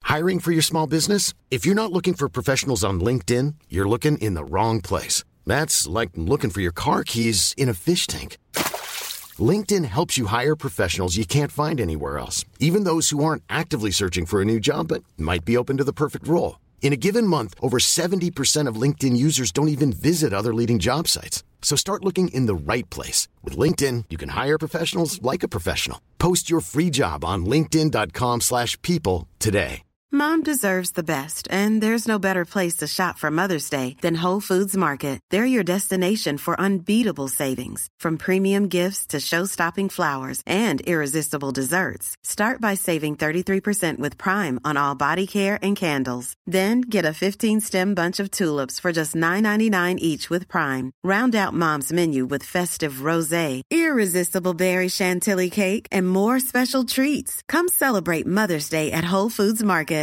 Hiring for your small business? If you're not looking for professionals on LinkedIn, you're looking in the wrong place. That's like looking for your car keys in a fish tank. LinkedIn helps you hire professionals you can't find anywhere else, even those who aren't actively searching for a new job but might be open to the perfect role. In a given month, over 70% of LinkedIn users don't even visit other leading job sites. So start looking in the right place. With LinkedIn, you can hire professionals like a professional. Post your free job on linkedin.com/people today. Mom deserves the best, and there's no better place to shop for Mother's Day than Whole Foods Market. They're your destination for unbeatable savings, from premium gifts to show-stopping flowers and irresistible desserts. Start by saving 33% with Prime on all body care and candles. Then get a 15-stem bunch of tulips for just $9.99 each with Prime. Round out Mom's menu with festive rosé, irresistible berry chantilly cake, and more special treats. Come celebrate Mother's Day at Whole Foods Market.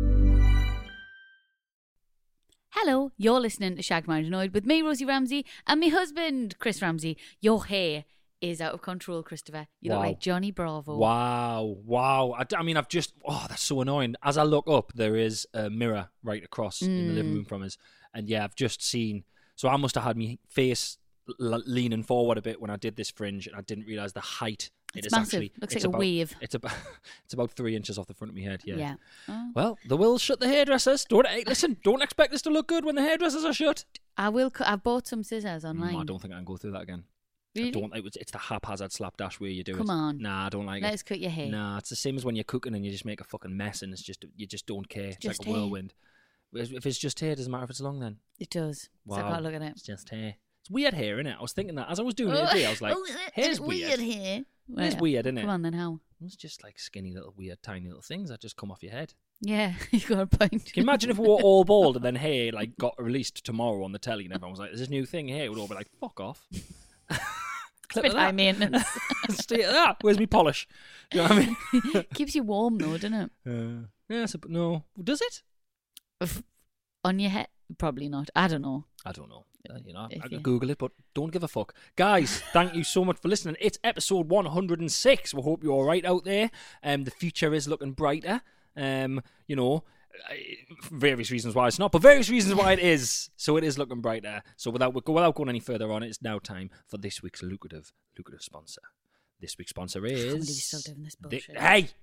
Hello, you're listening to Shagged Married Annoyed with me, Rosie Ramsey, and my husband, Chris Ramsey. Your hair is out of control, Christopher. You look like Johnny Bravo. Wow. I mean, that's so annoying. As I look up, there is a mirror right across in the living room from us. And yeah, I've just seen, so I must have had my face leaning forward a bit when I did this fringe, and I didn't realise the height. It's massive. Actually, looks like a wave. It's about 3 inches off the front of my head. Yeah. Oh. Well, they will shut the hairdressers. Don't expect this to look good when the hairdressers are shut. I've bought some scissors online. I don't think I can go through that again. Really? It's the haphazard slapdash way you do it. Come on. Nah, I don't like it. Let's cut your hair. Nah, it's the same as when you're cooking and you just make a fucking mess and you just don't care. It's like a whirlwind. If it's just hair, it doesn't matter if it's long then. It does. Wow. So I can't look at it. It's just hair. It's weird hair, innit? I was thinking that as I was doing it today. I was like, hair's weird. Hair. It's weird, isn't it? Come on then, how? It's just like skinny little weird tiny little things that just come off your head. Yeah, you got a point. Can you imagine if we were all bald and then hair like got released tomorrow on the telly and everyone was like, there's this new thing here? We'd all be like, fuck off. Clip of high maintenance. Stay at that. Where's me polish? Do you know what I mean? Keeps you warm though, doesn't it? Yeah, no. Does it? On your head? Probably not. I don't know. I could Google it, but don't give a fuck. Guys, thank you so much for listening. It's episode 106. We hope you're all right out there. The future is looking brighter. Various reasons why it's not, but various reasons why it is. So it is looking brighter. So without going any further on, it's now time for this week's lucrative sponsor. This week's sponsor is... I can't believe you're still doing this bullshit.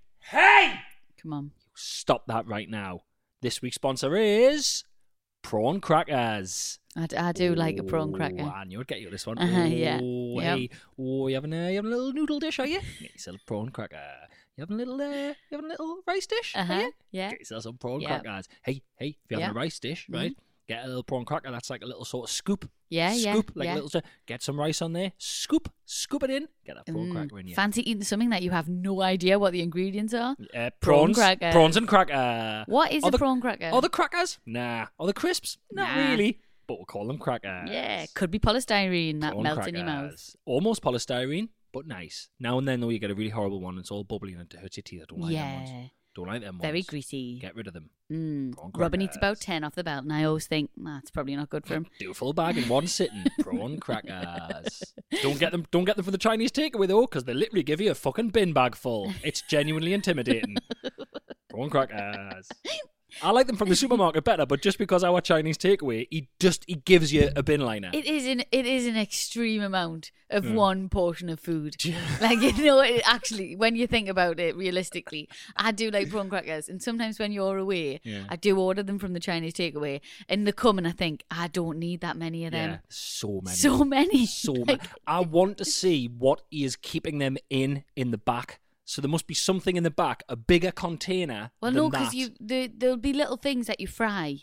Hey! Come on. Stop that right now. This week's sponsor is... Prawn crackers. I do like a prawn cracker. I knew I'd get you this one. Yeah. Hey. You having a little noodle dish, are you? Get yourself a prawn cracker. You having a little rice dish? Are you? Yeah. Get yourself some prawn crackers. Hey, if you're having a rice dish, right? Get a little prawn cracker. That's like a little sort of scoop. Scoop, like a little. Get some rice on there. Scoop it in. Get that prawn cracker in you. Fancy eating something that you have no idea what the ingredients are? Prawns and cracker. What is a prawn cracker? Oh, the crackers? Nah. Oh, the crisps? Not really. But we'll call them crackers. Yeah, could be polystyrene that melts in your mouth. Almost polystyrene, but nice. Now and then, though, you get a really horrible one. It's all bubbly and it hurts your teeth. I don't like them ones. Don't like them ones. Very greasy. Get rid of them. Robin eats about 10 off the belt, and I always think, that's probably not good for him. Do a full bag in one sitting. Prawn crackers. Don't get them for the Chinese takeaway, though, because they literally give you a fucking bin bag full. It's genuinely intimidating. Prawn crackers. I like them from the supermarket better, but just because our Chinese takeaway, he gives you a bin liner. It is an extreme amount of one portion of food. Like, actually, when you think about it realistically, I do like prawn crackers, and sometimes when you're away, I do order them from the Chinese takeaway, and they come and I think, I don't need that many of them. Yeah, so many. So many. Like, I want to see what is keeping them in the back. So there must be something in the back, a bigger container. Well, than no, because there'll be little things that you fry.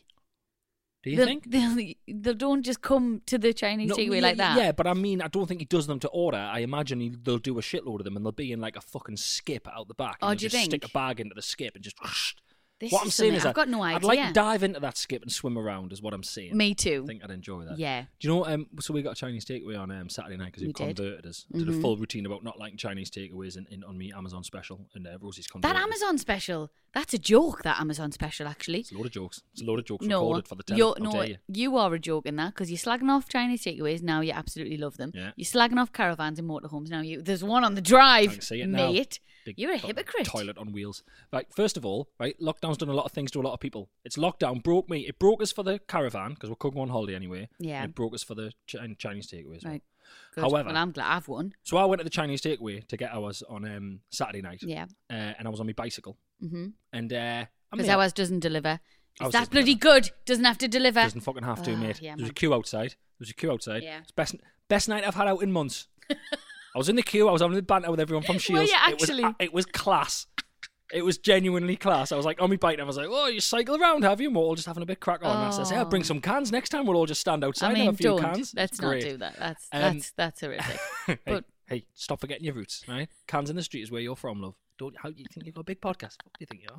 Do you think? They don't just come to the Chinese takeaway like that. Yeah, but I mean, I don't think he does them to order. I imagine they'll do a shitload of them and they'll be in like a fucking skip out the back. And do you just think? Stick a bag into the skip and just... What I'm saying is, I've got no idea. I'd like to dive into that skip and swim around, is what I'm saying. Me too. I think I'd enjoy that. Yeah. Do you know? So we got a Chinese takeaway on Saturday night because you converted us to the full routine about not liking Chinese takeaways on me Amazon special, and Rosie's converted. That Amazon special, that's a joke. That Amazon special, actually. It's a load of jokes. It's a load of jokes recorded for the telly. You are a joke in that because you're slagging off Chinese takeaways. Now you absolutely love them. Yeah. You're slagging off caravans and motorhomes. Now there's one on the drive, I can see it mate. Big You're a fucking hypocrite. Toilet on wheels. Right, first of all, right, lockdown's done a lot of things to a lot of people. It's lockdown broke me. It broke us for the caravan, because we're going on holiday anyway. Yeah. And it broke us for the Chinese takeaway as well. Right. Good. However, well, I'm glad I've won. so I went to the Chinese takeaway to get ours on Saturday night. Yeah. And I was on my bicycle. Mm-hmm. And Because ours doesn't deliver. Ours Is that doesn't bloody good? Doesn't have to deliver. doesn't fucking have to, mate. yeah, There's a man. queue outside. Yeah. It's best night I've had out in months. I was in the queue. I was having a banter with everyone from Shields. you actually? It was class. It was genuinely class. I was like on my bike and I was like, "Oh, you cycle around, have you?" And we're all just having a bit crack on. And I said, "I'll bring some cans next time. We'll all just stand outside and have a few don't. cans." Let's It's not great. do that. That's horrific. hey, But- hey, stop forgetting your roots, right? Cans in the street is where you're from, love. How do you think you've got a big podcast? What do you think you are?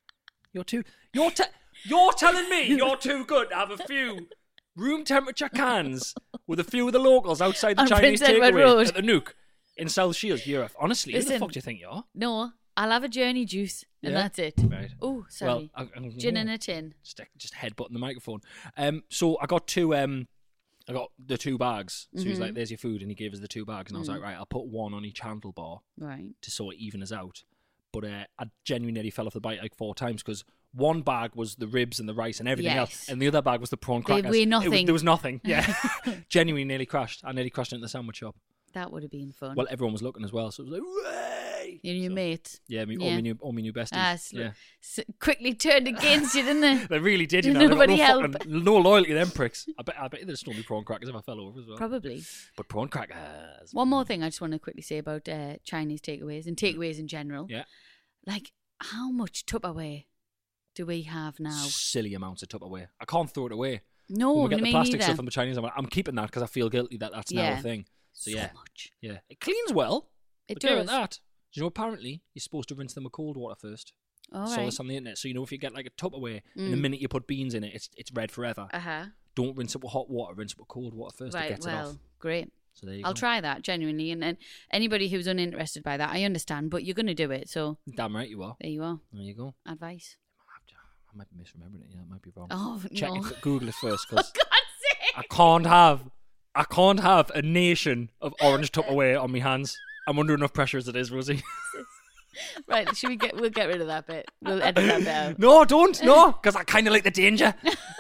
You're telling me you're too good to have a few room temperature cans with a few of the locals outside the On Chinese Prince Edward takeaway Road. at the Nuke in South Shields. Honestly, who the Listen. fuck do you think you are? No, I'll have a journey juice, and Yeah? that's it. Right. Oh, sorry. Well, Gin in a tin. just headbutting the microphone. So I got two. I got the 2 bags. So he was like, "There's your food," and he gave us the 2 bags, and I was like, "Right, I'll put one on each handlebar Right. to sort of even us out." But I genuinely nearly fell off the bike like 4 times because one bag was the ribs and the rice and everything else, Yes. and the other bag was the prawn They crackers. weigh nothing. There was nothing. Yeah, genuinely nearly crashed. I nearly crashed into the sandwich shop. That would have been fun. Well, everyone was looking as well, so it was like, "Way!" you and your So, mate. Yeah, all my new besties. Yeah. Quickly turned against you, didn't they? They really did, you know. Nobody They got help. no loyalty to them pricks. I bet they'd stole me prawn crackers if I fell over as well. Probably. But prawn crackers. One more thing I just want to quickly say about Chinese takeaways and takeaways in general. Yeah. Like, how much Tupperware do we have now? Silly amounts of Tupperware. I can't throw it away. No, When we get the me plastic neither. stuff from the Chinese, I'm keeping that because I feel guilty that that's now Yeah. a thing. So yeah, much. yeah. It cleans well. It but get does. that. Do you know, apparently, you're supposed to rinse them with cold water first. All Saw right. this on the internet. So, you know, if you get like a Tupperware, and the minute you put beans in it, it's red forever. Uh-huh. Don't rinse it with hot water, rinse it with cold water first. It Right, gets it off. well, great. So there you I'll go. try that, genuinely. And anybody who's uninterested by that, I understand, but you're going to do it. So Damn right you are. there you are. There you go. Advice. I might be misremembering it. Yeah, I might be wrong. Oh, Check no. it. Google it first, For because God's sake! I can't have a nation of orange Tupperware on my hands. I'm under enough pressure as it is, Rosie. Right, we'll get rid of that bit. We'll edit that bit out. No, don't. No, because I kind of like the danger.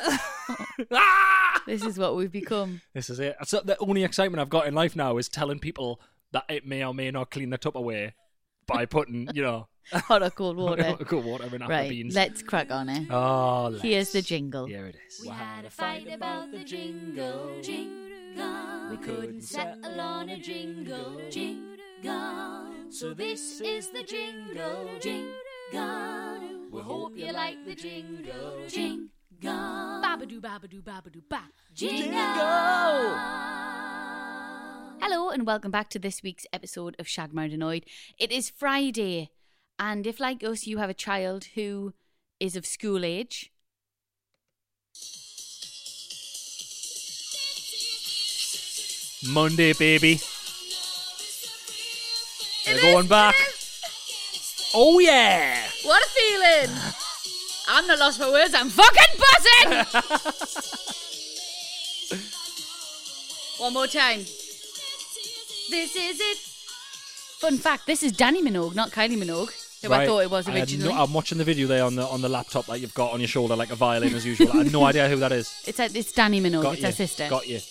Ah! This is what we've become. This is it. So the only excitement I've got in life now is telling people that it may or may not clean the Tupperware by putting, you know, Hot or cold water. cold water in apple Right, beans. let's crack on it. Oh, Here's the jingle. Here it is. We had a fight about the jingle, jingle. We couldn't settle on a jingle, jingle. So this is the jingle, jingle. We hope you like the jingle, jingle. Babadoo, babadoo, babadoo, ba. Jingle! Hello and welcome back to this week's episode of Shagmarred Annoyed. It is Friday, and if like us you have a child who is of school age, Monday, baby. They're going back. Oh, yeah. what a feeling! I'm not lost for words, I'm fucking buzzing! One more time. This is it. Fun fact, this is Danny Minogue, not Kylie Minogue, who I thought it was originally. I'm watching the video there on the laptop that you've got on your shoulder like a violin as usual. I had no idea who that is. It's Danny Minogue, Got it's you. her sister. Got you.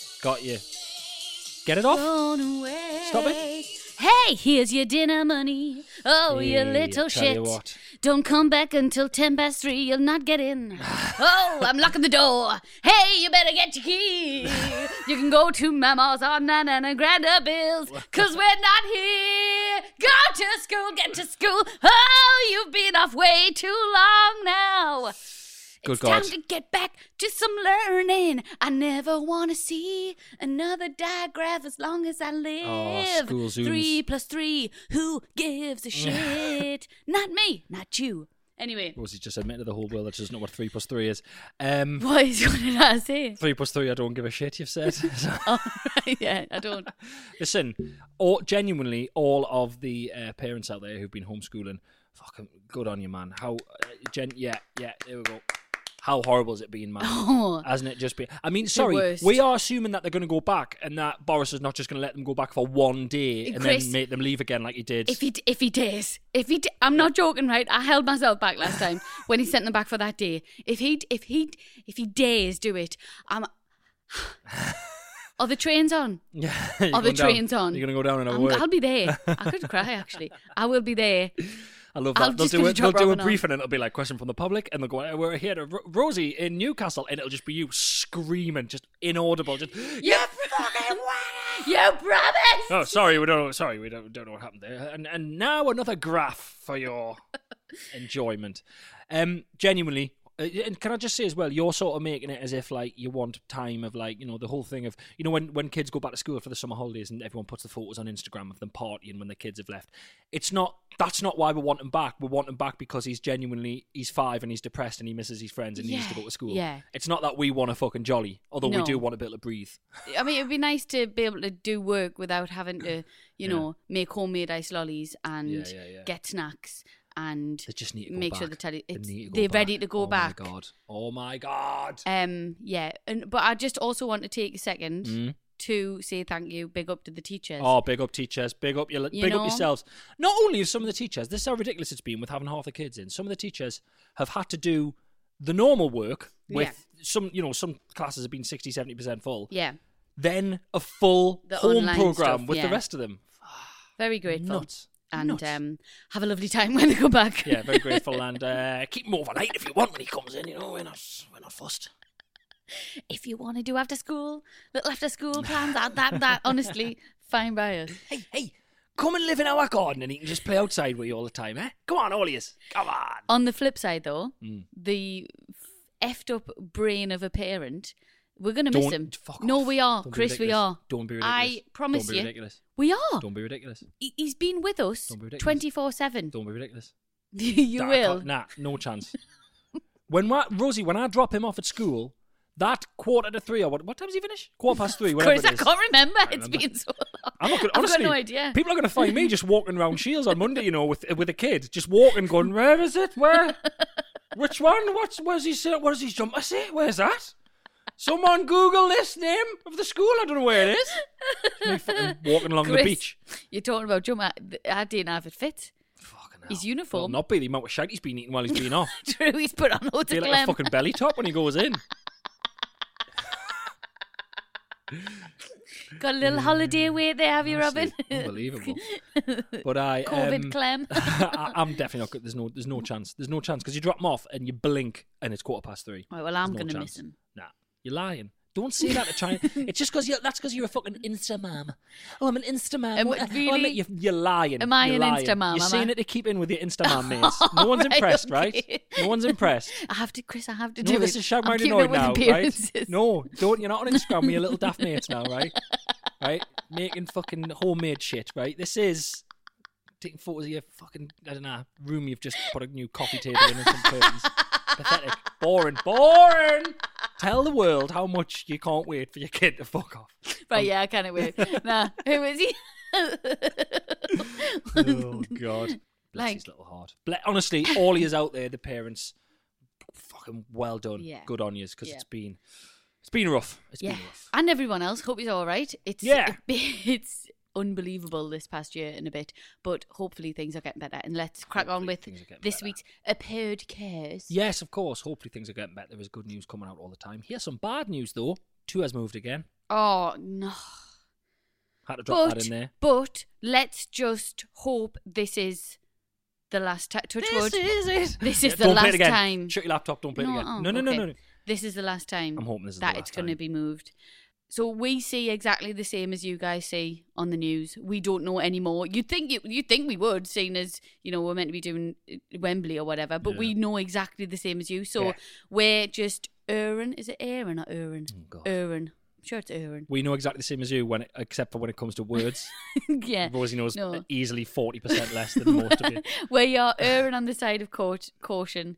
Get it off. Gone away. Stop it. Hey, here's your dinner money. Oh, you Hey, little I tell shit. you what. Don't come back until 3:10. You'll not get in. Oh, I'm locking the door. Hey, you better get your key. You can go to Mama's on Nana and Granda Bills, 'cause we're not here. Go to school, get to school. Oh, you've been off way too long now. Good It's God. time to get back to some learning. I never want to see another digraph as long as I live. Oh, school zooms. 3 + 3, who gives a shit? Not me, not you. Anyway, Rosie just admitted to the whole world that she doesn't know what 3 + 3 is. what did I say? 3 + 3, I don't give a shit, you've said. Oh, right, yeah, I don't. Listen, genuinely, all of the parents out there who've been homeschooling, fucking good on you, man. Yeah, there we go. How horrible is it being married? Hasn't it just been? I mean, sorry, worst. we are assuming that they're going to go back, and that Boris is not just going to let them go back for one day and Chris, then make them leave again like he did. If he dares, I'm not joking, right? I held myself back last time when he sent them back for that day. If he dares do it, are the trains on? Yeah, Are the trains on? You're going to go down and have a word. I'll be there. I could cry actually. I will be there. I love that. They'll do a Robin briefing and it'll be like question from the public, and they'll go, "We're here to Rosie in Newcastle," and it'll just be you screaming, just inaudible, just You fucking you promise. Oh, sorry, we don't know what happened there. And now another graph for your enjoyment. Genuinely. And can I just say as well, you're sort of making it as if like you want time of like, you know, the whole thing of, you know, when kids go back to school for the summer holidays and everyone puts the photos on Instagram of them partying when the kids have left. That's not why we want him back. We want him back because he's 5 and he's depressed and he misses his friends and he needs to go to school. Yeah. It's not that we want to fucking jolly, although we do want to be able to breathe. I mean, it'd be nice to be able to do work without having to, you know, make homemade ice lollies and get snacks. And they just need to make back. sure they're ready to go back. Oh my god! Yeah, but I just also want to take a second to say thank you, big up to the teachers. Oh, big up teachers, big up up yourselves. Not only some of the teachers, this is how ridiculous it's been with having half the kids in. Some of the teachers have had to do the normal work with some classes have been 60-70% full. Yeah. Then a full home program with the rest of them. Very grateful. Nuts. And have a lovely time when they come back. Yeah, very grateful. And keep him overnight if you want when he comes in. You know, we're not fussed. If you want to do little after school plans, that honestly, fine by us. Hey, come and live in our garden and he can just play outside with you all the time, eh? Come on, all of yous. Come on. On the flip side, though, the effed up brain of a parent, we're going to miss him. No, we are. Chris, we are. Don't be ridiculous. I promise Don't be ridiculous. We are. Don't be ridiculous. He's been with us 24/7. Don't be ridiculous. You will. Nah, no chance. Rosie, when I drop him off at school, that 2:45 or what time does he finish? 3:15, whatever Chris, it is. I can't remember. It's been so long. Honestly, I've got no idea. People are going to find me just walking around Shields on Monday, you know, with a kid, just walking, going, where is it? Where? Which one? Where's he say? What does his jumper say? Where's that? Someone Google this name of the school. I don't know where it is. Me fucking walking along Chris, the beach. You're talking about jumper. I didn't have it fit. Fucking hell. His uniform. Well, not be the amount of shite he's been eating while he's been off. True, he's put on loads of Feel like a fucking belly top when he goes in. Got a little holiday weight there, have you, Robin? Unbelievable. But COVID clem. I'm definitely not good. There's no chance. There's no chance because you drop him off and you blink and it's 3:15. Right, well, I'm going to miss him. Nah, you're lying. Don't say that to China. It's just because that's because you're a fucking Insta mom. Oh, I'm an Insta mom. Really? You're lying. Am I an Insta mom? You're saying it to keep in with your Insta mom mates. No one's impressed, right? No one's impressed. I have to, Chris. I have to no, do this it. is Shag I'm Marty keeping Noid up with now, right? appearances. No, don't. You're not on Instagram with your little daft mates now, right? Right? Making fucking homemade shit, right? This is taking photos of your fucking, I don't know, room you've just put a new coffee table in and some curtains. Pathetic. Boring. Tell the world how much you can't wait for your kid to fuck off. Right, yeah, I can't wait. Nah, who is he? Oh, God. Bless his little heart. Honestly, all he is out there, the parents, fucking well done. Yeah. Good on yous, because it's been rough. It's been rough. And everyone else, hope he's all right. It's unbelievable this past year and a bit, but hopefully things are getting better. And let's crack on with this week's Appeared Cares. Yes, of course. Hopefully things are getting better. There is good news coming out all the time. Here's some bad news, though. 2 has moved again. Oh, no. Had to drop that in there. But let's just hope this is the last time. This is it. This is the last time. Shut your laptop. Don't play it again. No. This is the last time. I'm hoping this is that it's going to be moved. So we see exactly the same as you guys see on the news. We don't know anymore. You'd think we would, seeing as, you know, we're meant to be doing Wembley or whatever, but we know exactly the same as you. So we're just Aaron. Is it Aaron or Aaron? Oh, God. Aaron. I'm sure it's Aaron. We know exactly the same as you, except for when it comes to words. Yeah. Rosie knows easily 40% less than most of you. We are Aaron on the side of caution.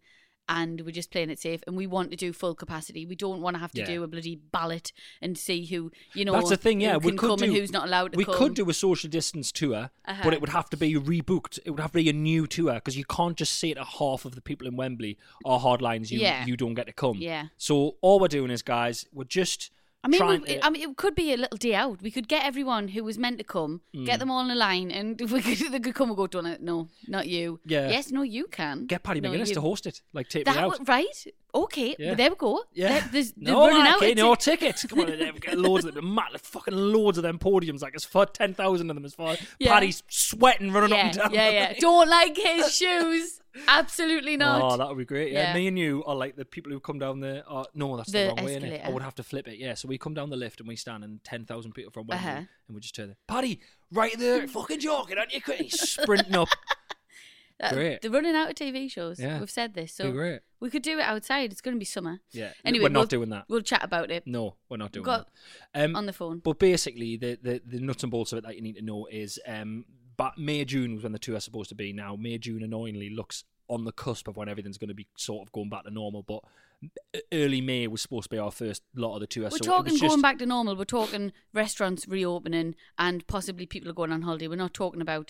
and we're just playing it safe, and we want to do full capacity. We don't want to have to do a bloody ballot and see who, That's the thing, who can come and who's not allowed to come. We could do a social distance tour, but it would have to be rebooked. It would have to be a new tour, because you can't just say to half of the people in Wembley, our hard lines, you don't get to come. Yeah. So all we're doing is, guys, we're just... it could be a little day out. We could get everyone who was meant to come, get them all in a line, and they could come and go, no, not you. Yeah. Yes, no, you can. Get Paddy McGuinness to host it. Like, take me out. Right? Okay, Yeah. there we go. Yeah. They're No, running out. no tickets. Come on, get loads of them. Fucking loads of them podiums. Like, as far 10,000 of them. As far Paddy's sweating, running up and down. Yeah. Don't like his shoes. Absolutely not. Oh, that would be great. Yeah, me and you are like the people who come down there. No, that's the wrong way, isn't it? I would have to flip it. Yeah, so we come down the lift and we stand, and 10,000 people from Wembley, and we just turn there. Paddy, right there, fucking joking, aren't you? He's sprinting up. Great. They're running out of TV shows. Yeah. We've said this, so great. we could do it outside. It's going to be summer. Yeah. Anyway, we're not doing that. We'll chat about it. No, we're not doing that. On the phone. But basically, the nuts and bolts of it that you need to know is, but May, June was when the tour is supposed to be. Now, May, June annoyingly looks on the cusp of when everything's going to be sort of going back to normal, but early May was supposed to be our first lot of the tour. We're talking going back to normal. We're talking restaurants reopening and possibly people are going on holiday. We're not talking about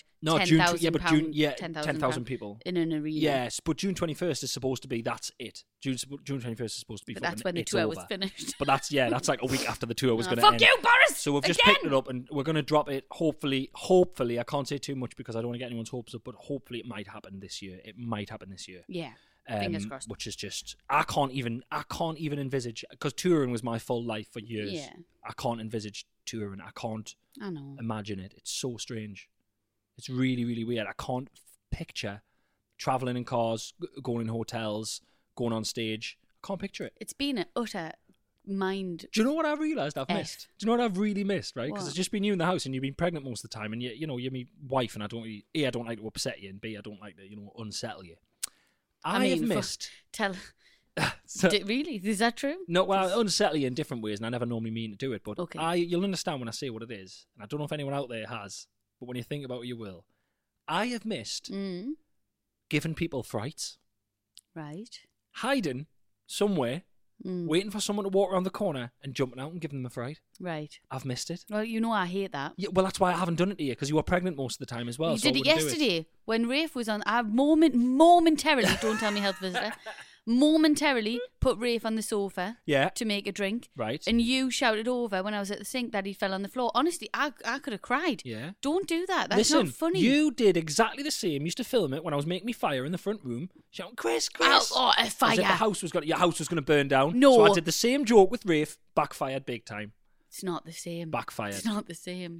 10,000 people in an arena. Yes, but June 21st is supposed to be, that's it. June 21st is supposed to be. But that's when the tour was finished. But that's like a week after the tour was going to end. Fuck you, Boris! So we've just picked it up and we're going to drop it. Hopefully, I can't say too much because I don't want to get anyone's hopes up, but hopefully it might happen this year. Yeah. Fingers crossed. Which is just, I can't even envisage, because touring was my full life for years. Yeah. I can't envisage touring. I know. Imagine it. It's so strange. It's really, really weird. I can't picture traveling in cars, going in hotels, going on stage. I can't picture it. It's been an utter mind. Do you know what I've realised I've missed? Do you know what I've really missed, right? Because What? it's just been you in the house and you've been pregnant most of the time, and you're my wife, and I don't like to upset you, and B, I don't like to, unsettle you. I have missed. Really? Is that true? No, well, I unsettle you in different ways, and I never normally mean to do it, but okay. You'll understand when I say what it is. And I don't know if anyone out there has, but when you think about it, you will. I have missed giving people frights. Right. Hiding somewhere, waiting for someone to walk around the corner and jumping out and giving them a fright. Right. I've missed it. Well, I hate that. Yeah, well, that's why I haven't done it to you, because you were pregnant most of the time as well. You did it yesterday when Rafe was on. I momentarily, don't tell me health visitor, momentarily put Rafe on the sofa to make a drink. Right. And you shouted over when I was at the sink that he fell on the floor. Honestly, I could have cried. Yeah. Don't do that. That's not funny. You did exactly the same. You used to film it when I was making me fire in the front room, shouting, Chris. Oh, a fire. As if your house was going to burn down. No. So I did the same joke with Rafe, backfired big time. It's not the same. Backfired. It's not the same.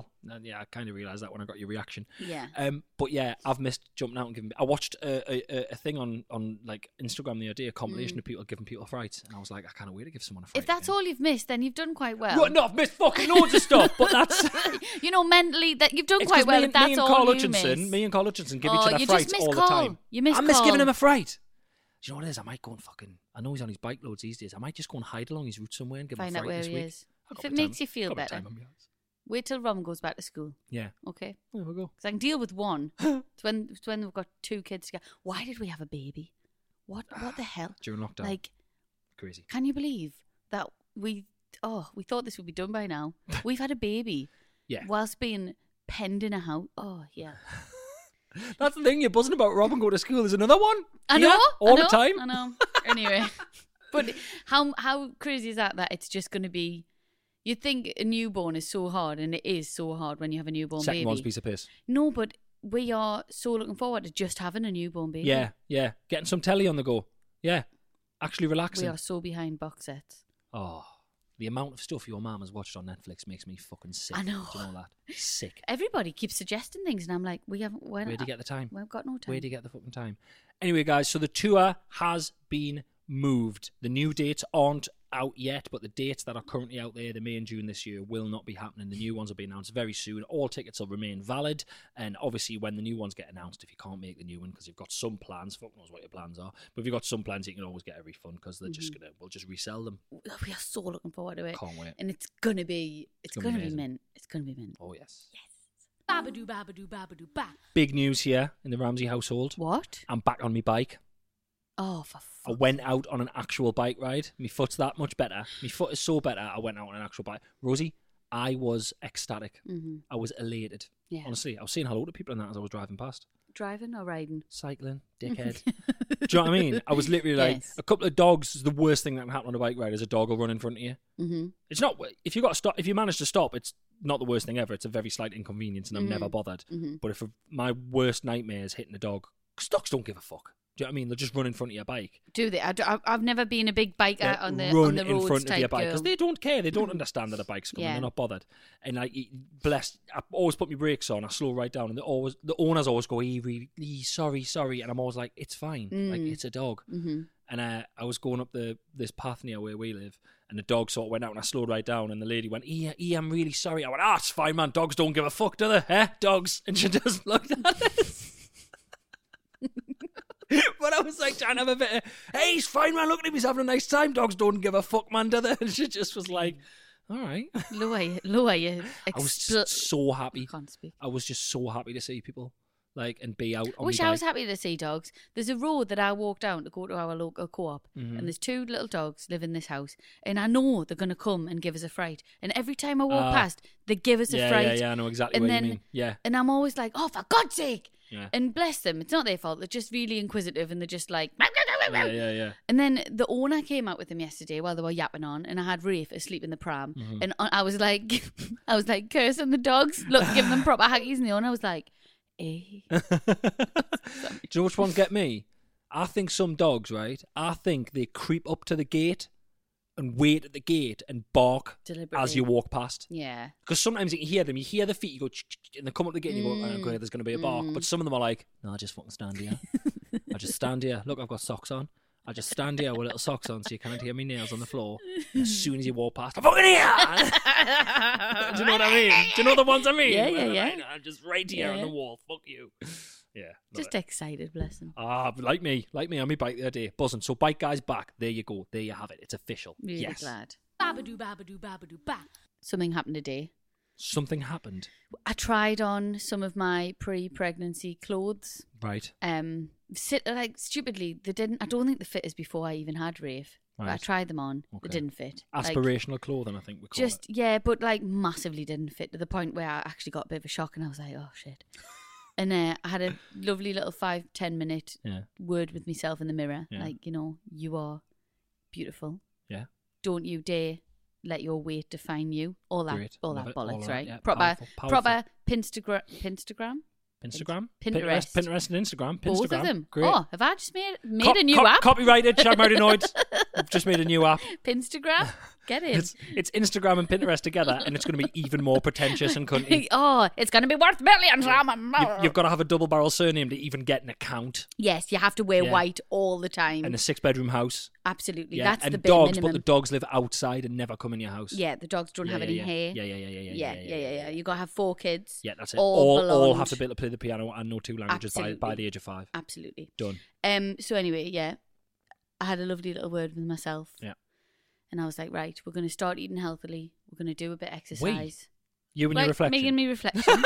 I kind of realised that when I got your reaction. Yeah. But yeah, I've missed jumping out and giving. I watched a thing on like Instagram the other day, a compilation of people giving people frights, and I was like, I can't wait to give someone a fright. If that's all you've missed, then you've done quite well. No, I've missed fucking loads of stuff, but that's mentally that you've done quite well. That's all you miss. Me and Carl Hutchinson give each other frights all the time. You miss. I miss giving him a fright. Do you know what it is? I might go and fucking. I know he's on his bike loads these days. I might just go and hide along his route somewhere and give him a fright this week. Find out where he is. If it makes you feel better. Wait till Rom goes back to school. Yeah. Okay. There we go. Because I can deal with one. It's when we've got two kids together. Why did we have a baby? What the hell? During lockdown. Like, crazy. Can you believe that we thought this would be done by now? We've had a baby. Yeah. Whilst being penned in a house. Oh, yeah. That's the thing. You're buzzing about Rob and go to school. There's another one. I know. All the time. I know. Anyway. But how crazy is that it's just going to be... You'd think a newborn is so hard, and it is so hard when you have a newborn baby. Second one's a piece of piss. No, but we are so looking forward to just having a newborn baby. Yeah. Getting some telly on the go. Yeah. Actually relaxing. We are so behind box sets. Oh, the amount of stuff your mum has watched on Netflix makes me fucking sick. I know. Do you know that? Sick. Everybody keeps suggesting things, and I'm like, we haven't... Where do you get the time? We've got no time. Where do you get the fucking time? Anyway, guys, so the tour has been moved. The new dates aren't out yet, but the dates that are currently out there, the May and June this year, will not be happening. The new ones will be announced very soon. All tickets will remain valid, and obviously when the new ones get announced, if you can't make the new one because you've got some plans, fuck knows what your plans are, but if you've got some plans, you can always get a refund because they're we'll just resell them. We are so looking forward to it. Can't wait. And it's gonna be mint. It's gonna be mint. Oh yes. Babadoo, babadoo, babadoo, ba. Big news here in the Ramsey household. What? I'm back on my bike. Oh, for I went out on an actual bike ride. My foot's that much better. My foot is so better. I went out on an actual bike. Rosie, I was ecstatic. I was elated. Yeah. Honestly, I was saying hello to people and that as I was driving past. Driving or riding? Cycling, dickhead. Do you know what I mean? I was literally like, Yes. a couple of dogs is the worst thing that can happen on a bike ride is a dog will run in front of you. Mm-hmm. It's not, if you got to stop, if you manage to stop, it's not the worst thing ever. It's a very slight inconvenience and I'm never bothered. But if my worst nightmare is hitting a dog, because dogs don't give a fuck. Do you know what I mean? They'll just run in front of your bike. Do they? I've never been a big biker on the run roads in front type of your bike because girl. they don't care. They don't understand that a bike's coming. Yeah. They're not bothered. And like, blessed, I always put my brakes on. I slow right down, and the owners always go, sorry," and I'm always like, "It's fine. Like it's a dog." Mm-hmm. And I was going up this path near where we live, and the dog sort of went out, and I slowed right down, and the lady went, I'm really sorry." I went, it's fine, man. Dogs don't give a fuck, do they? Eh, dogs? And she just looked at us. But I was like trying to have a bit of, hey, he's fine, man. Look at him. He's having a nice time. Dogs don't give a fuck, man, do they? And she just was like, all right. Lower you. I was just so happy. I can't speak. I was just so happy to see people, like, and be out on I wish my I was bike. happy to see dogs. There's a road that I walk down to go to our local co-op, and there's 2 little dogs live in this house, and I know they're going to come and give us a fright. And every time I walk past, they give us a fright. Yeah, I know exactly And what then- you mean. Yeah. And I'm always like, oh, for God's sake! Yeah. And bless them, it's not their fault. They're just really inquisitive, and they're just like, Yeah. And then the owner came out with them yesterday while they were yapping on, and I had Rafe asleep in the pram, and I was like, cursing the dogs, look, giving them proper huggies, and the owner was like, eh. Do you know which ones get me? I think some dogs, right? I think they creep up to the gate and wait at the gate and bark Deliberately. as you walk past. Yeah. Because sometimes you can hear them. You hear the feet, you go, and they come up the gate and you go, oh, okay, there's going to be a bark. But some of them are like, no, I just fucking stand here. I just stand here. Look, I've got socks on. I just stand here with little socks on so you can't hear my nails on the floor. And as soon as you walk past, I'm fucking here! Do you know what I mean? Do you know the ones I mean? Yeah. I'm just right here on the wall. Fuck you. Yeah. love Just it. excited, bless them. But like me on my bike the other day, buzzing. So Bike Guy's back. There you go. There you have it. It's official. Really yes. glad. Babadoo, babadoo, babadoo, ba. Something happened today. Something happened. I tried on some of my pre-pregnancy clothes. Right. Stupidly, they didn't. I don't think they fit as before I even had Rafe. But I Right. tried them on. Okay. They didn't fit. Like, Aspirational clothing, I think we call just it. yeah, but like massively didn't fit to the point where I actually got a bit of a shock, and I was like, oh shit. And I had a lovely little 5-10 minute Yeah. word with myself in the mirror, Yeah. like, you are beautiful. Yeah. Don't you dare let your weight define you. All that, Great. all Love that it. All bollocks, that, right? yeah. Proper, Powerful. proper Pinterest. Instagram? Pinterest. Pinterest and Instagram. Both Pinstagram. of them. Great. Oh, have I just made a new app? Copyrighted, Chad Martinoids. I've just made a new app. Pinstagram. Get it. It's Instagram and Pinterest together, and it's going to be even more pretentious and cunty. Oh, it's going to be worth millions. You've got to have a double barrel surname to even get an account Yes, you have to wear Yeah. white all the time. in a 6-bedroom house. Absolutely. Yeah, That's and the bare dogs, minimum. but the dogs live outside and never come in your house. Yeah, the dogs don't have any hair. Yeah. You got to have 4 kids. Yeah, that's it. All All have belonged. to be able to play the piano and know 2 languages by Absolutely. the age of 5. Absolutely. Done. So anyway, yeah, I had a lovely little word with myself. Yeah. And I was like, right, we're going to start eating healthily. We're going to do a bit of exercise. You and your Right, reflection. Me and me reflection.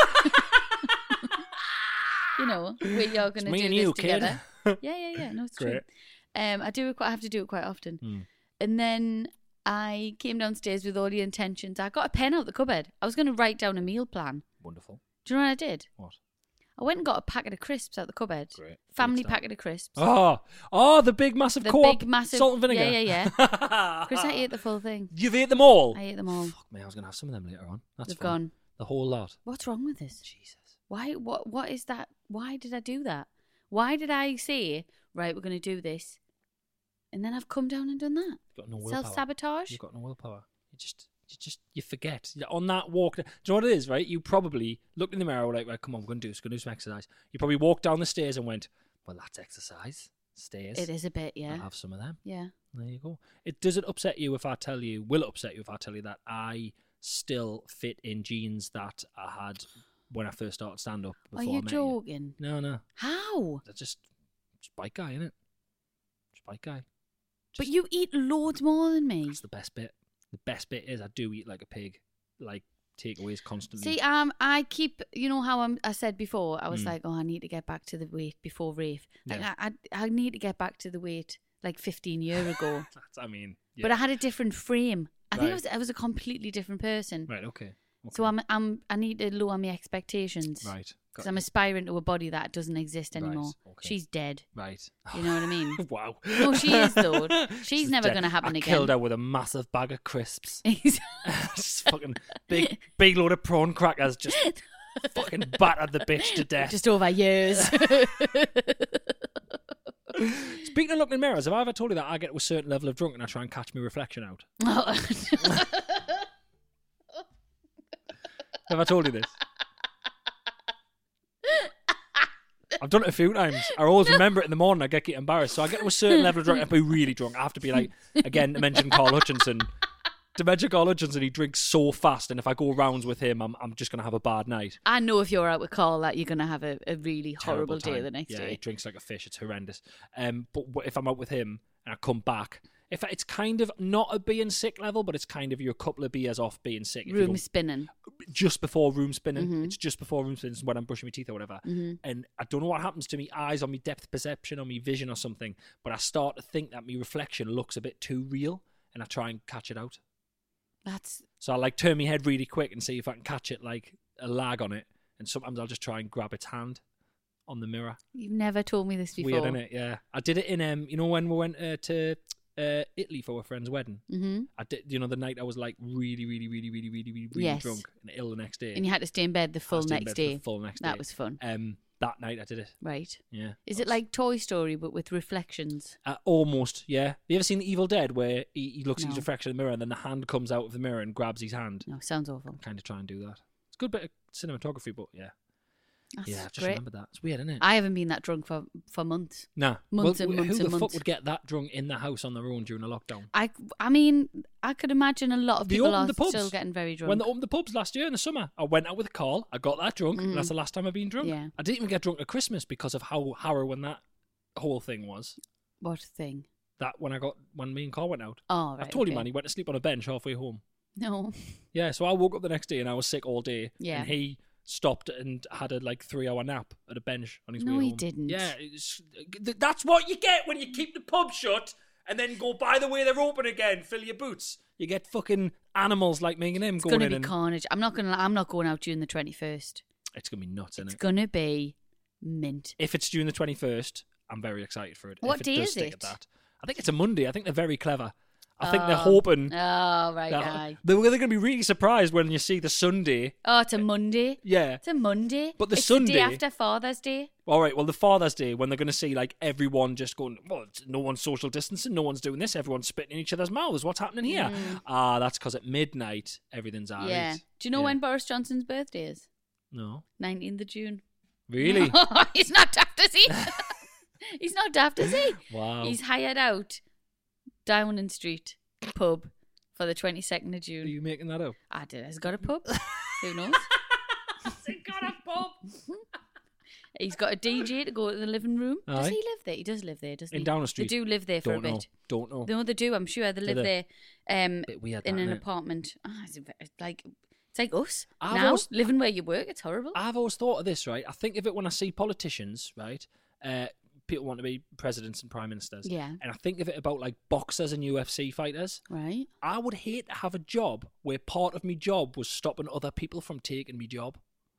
We are going It's to me do and this you, kid. together. Yeah. No, it's Great. true. I have to do it quite often. Hmm. And then I came downstairs with all the intentions. I got a pen out the cupboard. I was going to write down a meal plan. Wonderful. Do you know what I did? What? I went and got a packet of crisps out the cupboard. Great. Family Great stuff. packet of crisps. Oh, the big massive The co-op big massive salt and vinegar. Yeah. Chris, I ate the full thing. You've ate them all. I ate them all. Fuck me, I was going to have some of them later on. That's They've fine. gone. The whole lot. What's wrong with this? Jesus. Why? What is that? Why did I do that? Why did I say, right, we're going to do this, and then I've come down and done that? You've got no willpower. Self-sabotage? You've got no willpower. You forget. On that walk, do you know what it is, right? You probably looked in the mirror like, right, come on, we're going to do some exercise. You probably walked down the stairs and went, well, that's exercise. Stairs. It is a bit, yeah. I'll have some of them. Yeah. There you go. Does it upset you if I tell you, will it upset you if I tell you that I still fit in jeans that I had when I first started stand-up? Are before I you met joking? No. How? That's just bike guy, innit? Just bike guy. But you eat loads more than me. That's the best bit. The best bit is I do eat like a pig. Like, takeaways constantly. See, I keep, you know how I said before, I was like, oh, I need to get back to the weight before rave. Like, I need to get back to the weight like 15 years ago. But I had a different frame. I think I was a completely different person. Right, okay. So I need to lower my expectations. Right. Because I'm aspiring to a body that doesn't exist anymore. Right, okay. She's dead. Right. You know what I mean? Wow. No, she is though. She's never dead. going to happen I again. killed her with a massive bag of crisps. Just fucking big load of prawn crackers. Just fucking battered the bitch to death. Just over years. Speaking of looking in mirrors, have I ever told you that I get to a certain level of drunk and I try and catch my reflection out? Have I told you this? I've done it a few times. I always remember it in the morning. I get embarrassed. So I get to a certain level of drunk. I'd be really drunk. I have to be like, again, to mention Carl Hutchinson. He drinks so fast. And if I go rounds with him, I'm just going to have a bad night. I know if you're out with Carl that you're going to have a really horrible day the next day. Yeah, he drinks like a fish. It's horrendous. But if I'm out with him and I come back, it's kind of not a being sick level, but it's kind of you're a couple of beers off being sick. Room spinning. Just before room spinning. Mm-hmm. It's just before room spinning when I'm brushing my teeth or whatever. Mm-hmm. And I don't know what happens to me eyes, on me depth perception, on me vision or something, but I start to think that my reflection looks a bit too real and I try and catch it out. So I like turn my head really quick and see if I can catch it, like a lag on it. And sometimes I'll just try and grab its hand on the mirror. You've never told me this before. Weird, isn't it? Yeah. I did it in, when we went to Italy for a friend's wedding. Mm-hmm. I did, the night I was like really drunk and ill the next day. And you had to stay in bed the full next day. That was fun. That night I did it. Right. Yeah. Is it like Toy Story but with reflections? Almost, yeah. Have you ever seen Evil Dead where he looks at his reflection in the mirror and then the hand comes out of the mirror and grabs his hand? No, sounds awful. Kind of try and do that. It's a good bit of cinematography, but yeah. That's I've just great. remembered that. It's weird, isn't it? I haven't been that drunk for months. Nah. Months and months who and the months. fuck would get that drunk in the house on their own during a lockdown? I mean, I could imagine a lot of They people opened are the pubs. still getting very drunk. When they opened the pubs last year in the summer, I went out with Carl. I got that drunk. And that's the last time I've been drunk. Yeah. I didn't even get drunk at Christmas because of how harrowing that whole thing was. What thing? That when me and Carl went out. Oh, right. I told you, man, he went to sleep on a bench halfway home. No. Yeah, so I woke up the next day and I was sick all day. Yeah. And he stopped and had a 3-hour nap at a bench on his way home. No, he didn't. Yeah, that's what you get when you keep the pub shut and then go, by the way, they're open again, fill your boots. You get fucking animals like me and him going in. It's going to be carnage. I'm not going out during the 21st. It's going to be nuts, isn't it? It's going to be mint. If it's during the 21st, I'm very excited for it. What if it day does is stick it? At that. I think it's a Monday. I think they're very clever. I think they're hoping. Oh, right, guy. They're going to be really surprised when you see the Sunday. Oh, it's a Monday. Yeah. It's a Monday. But the it's Sunday. the day after Father's Day. All right, well, the Father's Day, when they're going to see everyone just going, well, no one's social distancing, no one's doing this, everyone's spitting in each other's mouths. What's happening here? That's because at midnight, everything's all right. Yeah. Do you know when Boris Johnson's birthday is? No. 19th of June. Really? He's not daft, is he? He's not daft, is he? Wow. He's hired out Downing Street pub for the 22nd of June. Are you making that up? I did. Has he got a pub? Who knows? He's got a pub. He's got a DJ to go to the living room. Aye. Does he live there? He does live there, doesn't he? In Downing Street? They do live there for a bit. Don't know. No, they do. I'm sure they live there. Bit weird, in that, an innit? apartment. It's like us I've now, always- living where you work. It's horrible. I've always thought of this, right? I think of it when I see politicians, right? People want to be presidents and prime ministers. Yeah. And I think of it about boxers and UFC fighters. Right. I would hate to have a job where part of my job was stopping other people from taking my job.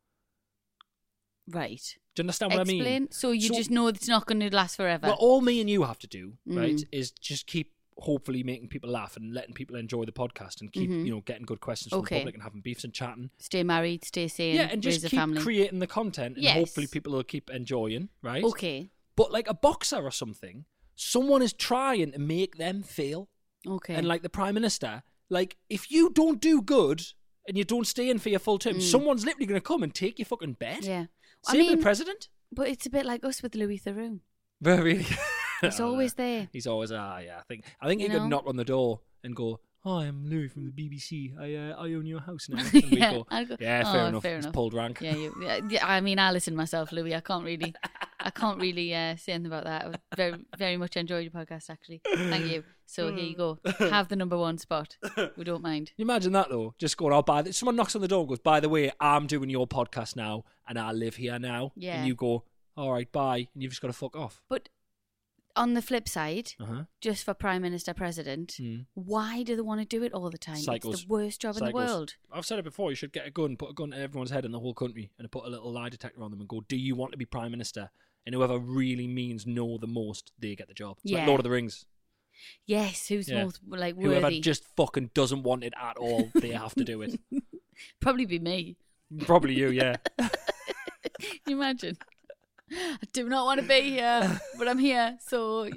Right. Do you understand what I mean? Explain. So you just know it's not going to last forever. Well, all me and you have to do, right, is just keep hopefully making people laugh and letting people enjoy the podcast and keep, getting good questions from the public and having beefs and chatting. Stay married, stay sane, Yeah, and just raise a keep family. creating the content and Yes. hopefully people will keep enjoying, right? Okay. But like a boxer or something, someone is trying to make them fail. Okay. And like the Prime Minister, if you don't do good and you don't stay in for your full term, someone's literally going to come and take your fucking bed. Yeah. Same with the President. But it's a bit like us with Louis Theroux. Really? He's always there. He's always, yeah. I think he could knock on the door and go, "Hi, I'm Louis from the BBC. I own your house now." And we Yeah, go, I'll go, yeah, "Oh, fair enough. fair It's enough." pulled rank. Yeah, I mean, I listen myself, Louis. I can't really. I can't really say anything about that. I very, very much enjoyed your podcast, actually. Thank you. So here you go. Have the number one spot. We don't mind. You imagine that, though. Just going out someone knocks on the door and goes, by the way, I'm doing your podcast now and I live here now. Yeah. And you go, all right, bye. And you've just got to fuck off. But on the flip side, just for Prime Minister, President, why do they want to do it all the time? Psychos. It's the worst job in the world. I've said it before. You should get a gun, put a gun to everyone's head in the whole country and put a little lie detector on them and go, do you want to be Prime Minister? And whoever really means no the most, they get the job. It's like Lord of the Rings. Yes, who's most worthy? Whoever just fucking doesn't want it at all, they have to do it. Probably be me. Probably you, yeah. Can you imagine? I do not want to be here, but I'm here, so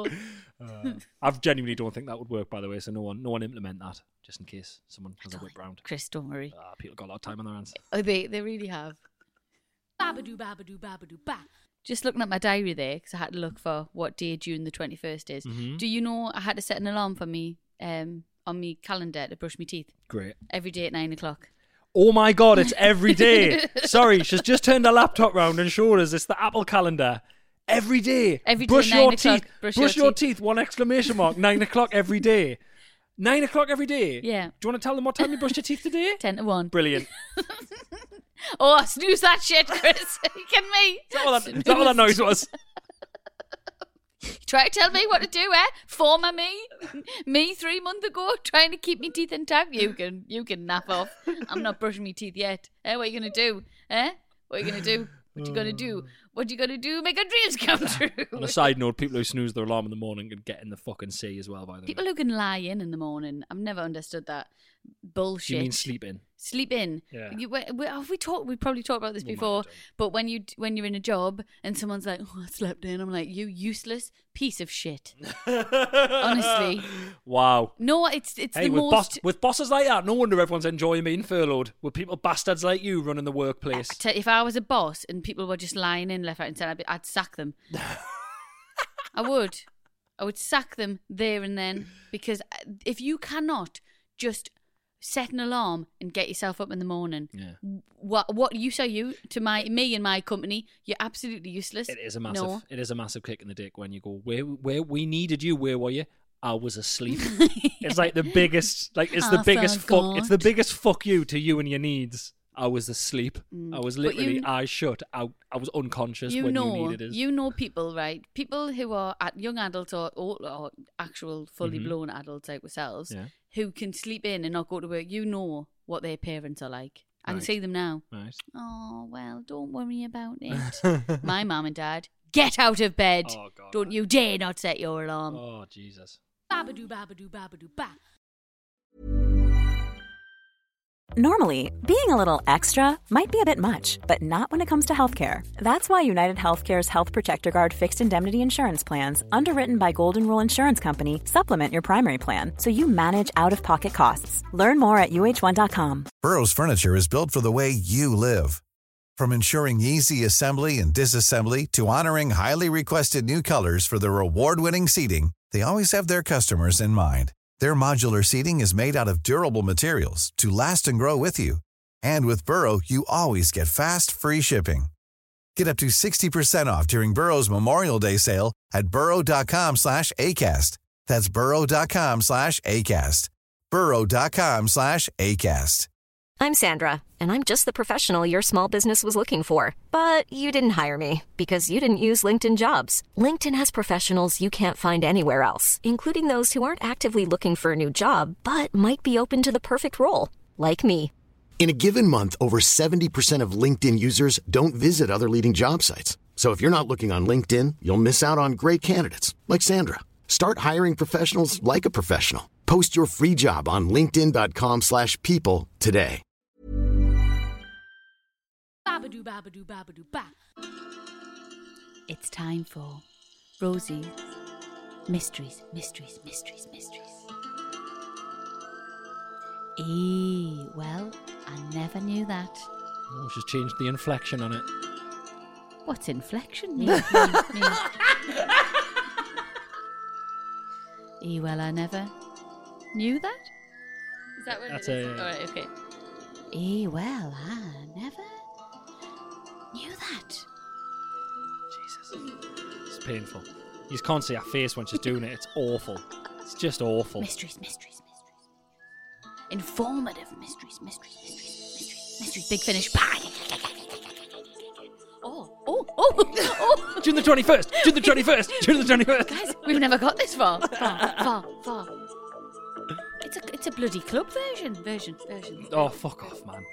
I genuinely don't think that would work, by the way. So no one implement that, just in case someone has a whip round. Chris, don't worry. People got a lot of time on their hands. Oh, they really have. Babadoo, babadoo, babadoo, ba. Just looking at my diary there, because I had to look for what day June the 21st is. Mm-hmm. Do you know I had to set an alarm for me on my calendar to brush my teeth? Great. Every day at 9:00. Oh my God, it's every day. Sorry, she's just turned her laptop round and showed us it's the Apple calendar. Every day. Every day, brush 9 your o'clock, teeth. brush your teeth. 9:00 every day. 9:00 every day. Yeah. Do you want to tell them what time you brushed your teeth today? 10 to 1. Brilliant. Oh, snooze that shit, Chris. Are you kidding me? Is that what that noise was? Try to tell me what to do, eh? Former me 3 months ago, trying to keep me teeth intact. You can naff off. I'm not brushing my teeth yet. Eh? What are you gonna do? Eh? What are you gonna do? What you gonna do? What you gonna do? Make our dreams come true. On a side note, people who snooze their alarm in the morning can get in the fucking sea as well, by the way. People who can lie in the morning. I've never understood that bullshit. Do you mean sleep in? Sleep in. Yeah. We probably talked about this before. But when you're in a job and someone's like, "Oh, I slept in," I'm like, "You useless piece of shit." Honestly. Wow. No, it's hey, the most. With bosses like that, no wonder everyone's enjoying being furloughed. With people bastards like you running the workplace. If I was a boss and people were just lying in left, right, and centre, I'd sack them. I would sack them there and then, because if you cannot just set an alarm and get yourself up in the morning, what use are you to me and my company? You're absolutely useless. It is a massive kick in the dick when you go, where we needed you, where were you? I was asleep. It's like the biggest, it's the biggest fuck you to you and your needs. I was asleep. I was literally eyes shut. I was unconscious when you needed us. You know people, right? People who are young adults or actual fully blown adults like ourselves, who can sleep in and not go to work. You know what their parents are like. I can see them now. Right. Oh, well, don't worry about it. My mum and dad, get out of bed. Oh, God. Don't you dare not set your alarm. Oh, Jesus. Babadoo, babadoo, babadoo, ba. Normally, being a little extra might be a bit much, but not when it comes to healthcare. That's why United Healthcare's Health Protector Guard fixed indemnity insurance plans, underwritten by Golden Rule Insurance Company, supplement your primary plan so you manage out-of-pocket costs. Learn more at uh1.com. Burrow's furniture is built for the way you live. From ensuring easy assembly and disassembly to honoring highly requested new colors for their award-winning seating, they always have their customers in mind. Their modular seating is made out of durable materials to last and grow with you. And with Burrow, you always get fast, free shipping. Get up to 60% off during Burrow's Memorial Day sale at burrow.com/ACAST. That's burrow.com/ACAST. burrow.com/ACAST. I'm Sandra, and I'm just the professional your small business was looking for. But you didn't hire me because you didn't use LinkedIn Jobs. LinkedIn has professionals you can't find anywhere else, including those who aren't actively looking for a new job, but might be open to the perfect role, like me. In a given month, over 70% of LinkedIn users don't visit other leading job sites. So if you're not looking on LinkedIn, you'll miss out on great candidates like Sandra. Start hiring professionals like a professional. Post your free job on linkedin.com/people today. Babadoo, babadoo, babadoo, ba. It's time for Rosie's Mysteries. Well, I never knew that. Oh, she's changed the inflection on it. What's inflection? Well, I never knew that. Is that what That's it is? a- All right, okay. Well, I never knew that. Jesus. It's painful. You just can't see her face when she's doing it. It's awful. It's just awful. Mysteries. Informative mysteries. Big finish. Oh. June the 21st. Guys, we've never got this far. Far. It's a bloody club version. Oh, fuck off, man.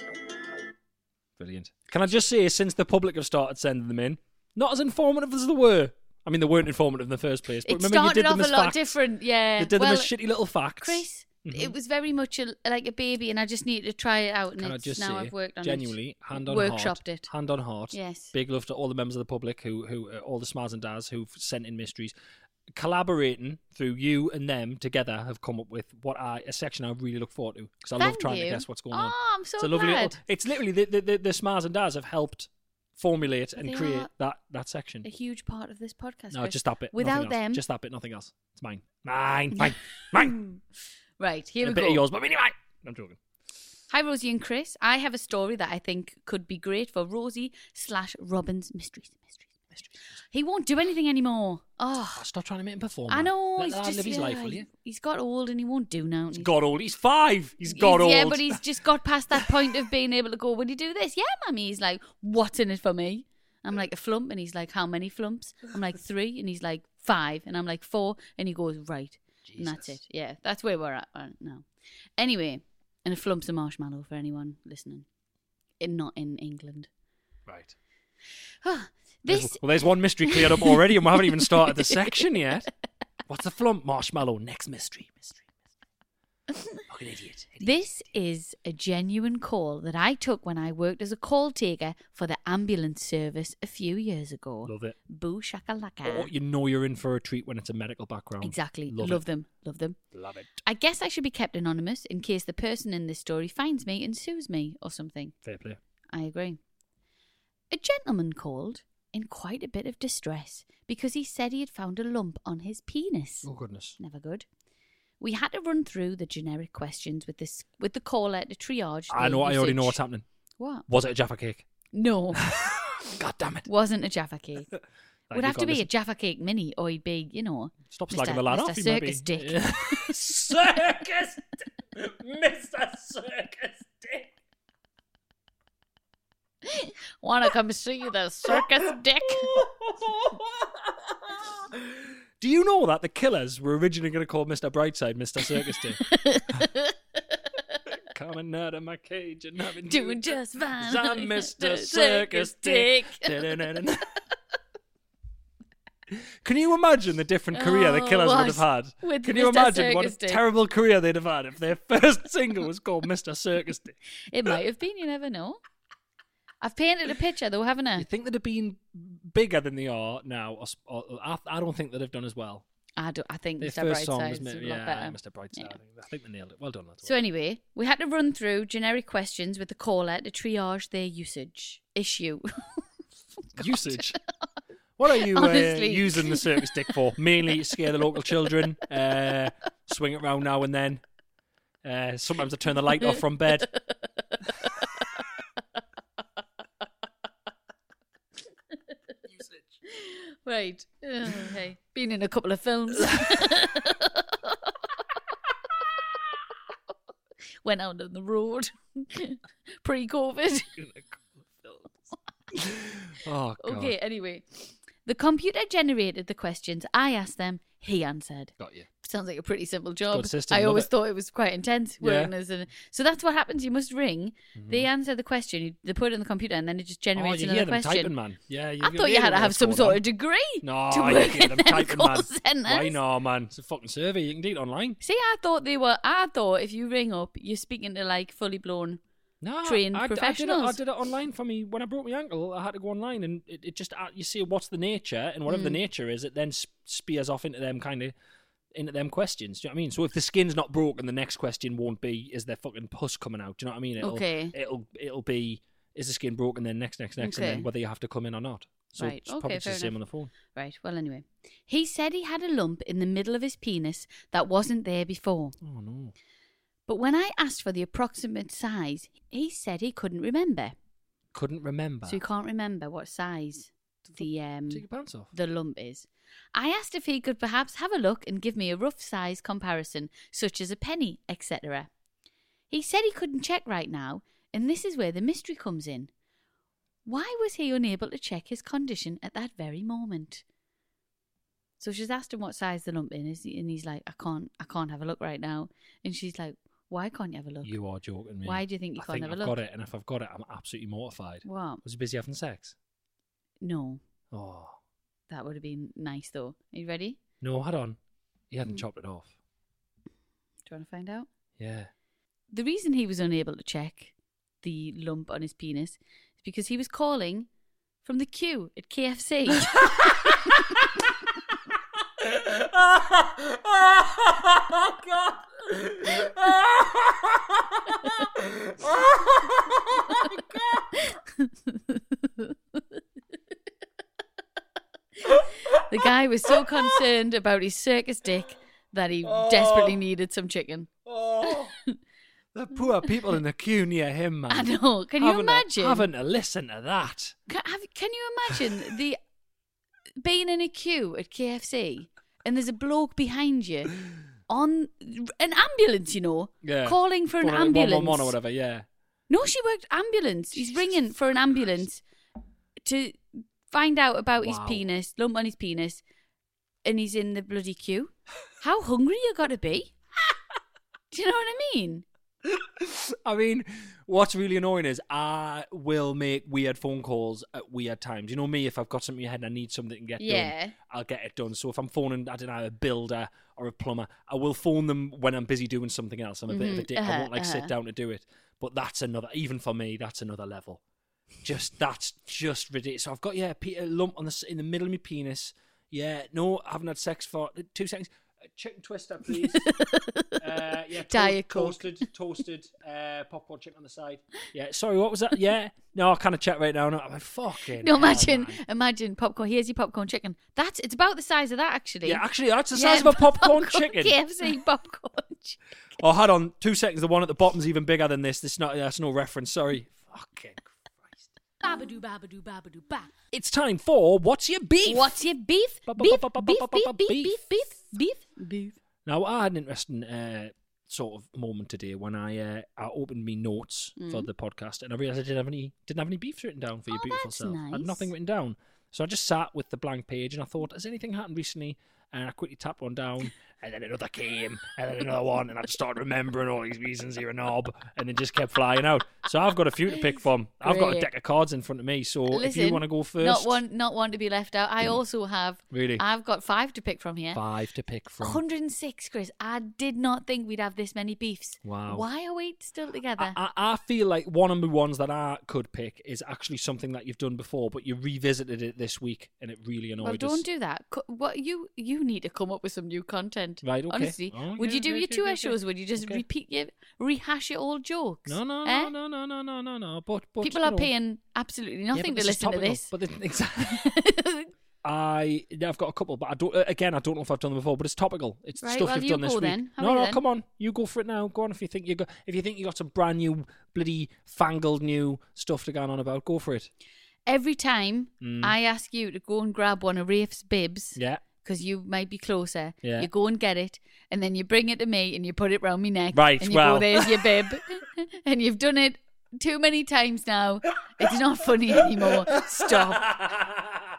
Brilliant. Can I just say, since the public have started sending them in, not as informative as they were. I mean, they weren't informative in the first place. But It remember, you did started them off as a lot facts. different, yeah. They did them as shitty little facts. Chris, it was very much like a baby, and I just needed to try it out. And Can I it's just now say, I've worked on genuinely, hand on Workshopped heart. it. Hand on heart. Yes. Big love to all the members of the public who all the Smars and Daz who've sent in mysteries. Collaborating through you and them together have come up with a section I really look forward to, because I love Thank trying you. to guess what's going on. Oh, I'm so It's a lovely glad. little. It's literally the Smars and Daz have helped formulate and They create are that section. A huge part of this podcast. No, Chris. just that bit. Without nothing else. them, Just that bit, nothing else. It's mine. Mine. right here A we bit go. of yours, but anyway. I'm joking. Hi, Rosie and Chris. I have a story that I think could be great for Rosie/Robin's mysteries. He won't do anything anymore. Oh, Stop trying to make him perform. I man. know. Let He's the lad just live his life, will you? He's got old and he won't do now. He's got old. He's 5. He's got old. Yeah, but he's just got past that point of being able to go, will you do this? Yeah, Mummy. He's like, what's in it for me? I'm like, a flump. And he's like, how many flumps? I'm like, 3. And he's like, 5. And I'm like, 4. And he goes, right. Jesus. And that's it. Yeah, that's where we're at now. Anyway, and a flump's a marshmallow for anyone listening. Not in England. Right. This There's one mystery cleared up already, and we haven't even started the section yet. What's the flump? Marshmallow. Next mystery. Fucking idiot. This is a genuine call that I took when I worked as a call taker for the ambulance service a few years ago. Love it. Boo shakalaka. Oh, you know you're in for a treat when it's a medical background. Exactly. Love Love it. them. Love them. Love it. I guess I should be kept anonymous in case the person in this story finds me and sues me or something. Fair play. I agree. A gentleman called in quite a bit of distress because he said he had found a lump on his penis. Oh, goodness. Never good. We had to run through the generic questions with the caller to triage. I know. I already know usage. what's happening. What? Was it a Jaffa cake? No, God damn it. wasn't a Jaffa cake. Would you, have to God, be listen. a Jaffa cake mini, or he'd be, Stop Mr. slagging the lad off. Mr. he might be- Circus Dick. Yeah. Circus Mr. Circus Dick. Want to come see the circus, Dick? Do you know that the Killers were originally going to call Mr. Brightside Mr. Circus Dick? Coming out of my cage and having Doing just fine. I'm Mr. Circus Dick. Can you imagine the different career the Killers would have had? With Can you Mr. imagine what a Circus Dick. terrible career they'd have had if their first single was called Mr. Circus Dick? It might have been, you never know. I've painted a picture though, haven't I? You think they'd have been bigger than they are now? I don't think they'd have done as well. I think Their Mr. first song was Brightside's a lot better. Mr. Brightside. Yeah. I think they nailed it. Well done, lads. So anyway, we had to run through generic questions with the caller to triage their issue. Usage. What are you Honestly. using the circus dick for? Mainly to scare the local children. Swing it around now and then. Sometimes I turn the light off from bed. Right. Okay. Been in a couple of films. Went out on the road. Pre-COVID. Oh, God. Okay, anyway. The computer generated the questions. I asked them. He answered. Got you. Sounds like a pretty simple job. Good system, I love always it. thought it was quite intense working as a... So that's what happens. You must ring. Mm-hmm. They answer the question. They put it in the computer and then it just Oh, generates you another hear them question. typing, man. Yeah, I thought you had to have some sort of degree No, to you work hear in them them typing, call man. centres. Why no, man? It's a fucking survey. You can do it online. See, I thought if you ring up, you're speaking to like fully blown... No, Trained I professionals. did it online for me when I broke my ankle. I had to go online, and it just you see what's the nature, and whatever the nature is, it then spears off into them questions. Do you know what I mean? So if the skin's not broken, the next question won't be is there fucking pus coming out. Do you know what I mean? It'll be is the skin broken? Then next, and Okay. then whether you have to come in or not. So Right, it's probably okay, just the fair same enough. on the phone. Right, well, anyway. He said he had a lump in the middle of his penis that wasn't there before. Oh no! But when I asked for the approximate size, he said he couldn't remember. Couldn't remember. So he can't remember what size. take your pants off. the lump is. I asked if he could perhaps have a look and give me a rough size comparison, such as a penny, etc. He said he couldn't check right now, and this is where the mystery comes in. Why was he unable to check his condition at that very moment? So she's asked him what size the lump is, and he's like, I can't have a look right now. And she's like, why can't you have a look? You are joking me. Why do you think you can't have a look? I've got it, and if I've got it, I'm absolutely mortified. What? Was he busy having sex? No. Oh. That would have been nice, though. Are you ready? No, hold on. He hadn't chopped it off. Do you want to find out? Yeah. The reason he was unable to check the lump on his penis is because he was calling from the queue at KFC. Oh, God. The guy was so concerned about his circus dick that he desperately needed some chicken. Oh. The poor people in the queue near him, man. I know. Can you imagine? Having to listen to that. Can you imagine being in a queue at KFC and there's a bloke behind you on an ambulance, calling for an ambulance. 111 or whatever, yeah. No, she worked ambulance. He's ringing for an ambulance to find out about his penis, lump on his penis, and he's in the bloody queue. How hungry you got to be? Do you know what I mean? I mean, what's really annoying is I will make weird phone calls at weird times. You know me, if I've got something in my head and I need something to get done, I'll get it done. So if I'm phoning, I don't know, a builder or a plumber, I will phone them when I'm busy doing something else. I'm a bit of a dick. I won't sit down to do it. But that's another, even for me, that's another level. That's just ridiculous. So I've got, a lump in the middle of my penis. Yeah, no, I haven't had sex for 2 seconds. Chicken twister, please. Diet Coke. Toasted popcorn chicken on the side. Yeah, sorry, what was that? Yeah, no, I kind of check right now. No, I'm like, fucking. No, imagine popcorn. Here's your popcorn chicken. It's about the size of that, actually. Yeah, actually, that's the size of a popcorn chicken. KFC popcorn chicken. Oh, hold on, 2 seconds. The one at the bottom's even bigger than this. That's no reference. Sorry. Fucking. Babadoo, babadoo, babadoo, ba. It's time for What's Your Beef? What's your beef? Beef. Now, I had an interesting sort of moment today when I opened my notes for the podcast, and I realised I didn't have any beef written down for your beautiful self. Nice. I had nothing written down. So I just sat with the blank page, and I thought, has anything happened recently? And I quickly tapped one down, and then another came, and then another one, and I just started remembering all these reasons you're a knob, and it just kept flying out. So I've got a few to pick from. I've got a deck of cards in front of me, so if you want to go first. Not one to be left out. I also have. Really? I've got 5 to pick from here. 5 to pick from. 106, Chris. I did not think we'd have this many beefs. Wow. Why are we still together? I feel like one of the ones that I could pick is actually something that you've done before, but you revisited it this week, and it really annoyed us. Well, don't do that. What you need to come up with some new content. Right, okay. Honestly, would you do your tour shows? Would you just rehash your old jokes? No. But people are paying absolutely nothing to listen to this. But exactly. I've got a couple, but I don't know if I've done them before. But it's topical. It's right, stuff you've done this week. Then. No, come on, you go for it now. Go on if you think you got some brand new, bloody fangled new stuff to go on about. Go for it. Every time I ask you to go and grab one of Rafe's bibs, because you might be closer, you go and get it, and then you bring it to me and you put it round my neck, right? And you go, "There's your bib," and you've done it too many times now. It's not funny anymore. Stop.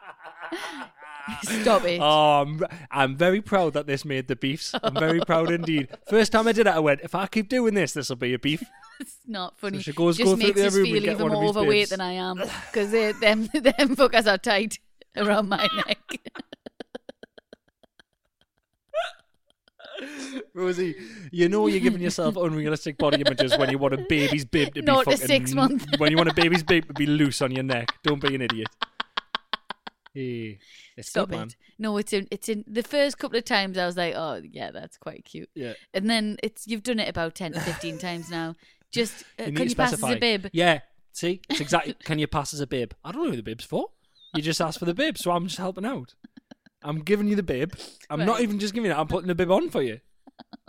Stop it. Oh, I'm very proud that this made the beefs. I'm very proud indeed. First time I did it, I went, if I keep doing this will be a beef. It's not funny. So she goes just makes us feel even more overweight than I am, because them fuckers are tight around my neck. Rosie, you know you're giving yourself unrealistic body images when you want a baby's bib to be not fucking... a 6 month. When you want a baby's bib to be loose on your neck. Don't be an idiot. Hey, it's Stop good, it. man. No, it's in the first couple of times I was like, oh yeah, that's quite cute. Yeah. And then you've done it about 10 to 15 times now. Just can you pass as specify. a bib? Yeah. See, it's exactly. Can you pass as a bib? I don't know who the bib's for. You just asked for the bib, so I'm just helping out. I'm giving you the bib. I'm not even just giving it. I'm putting the bib on for you.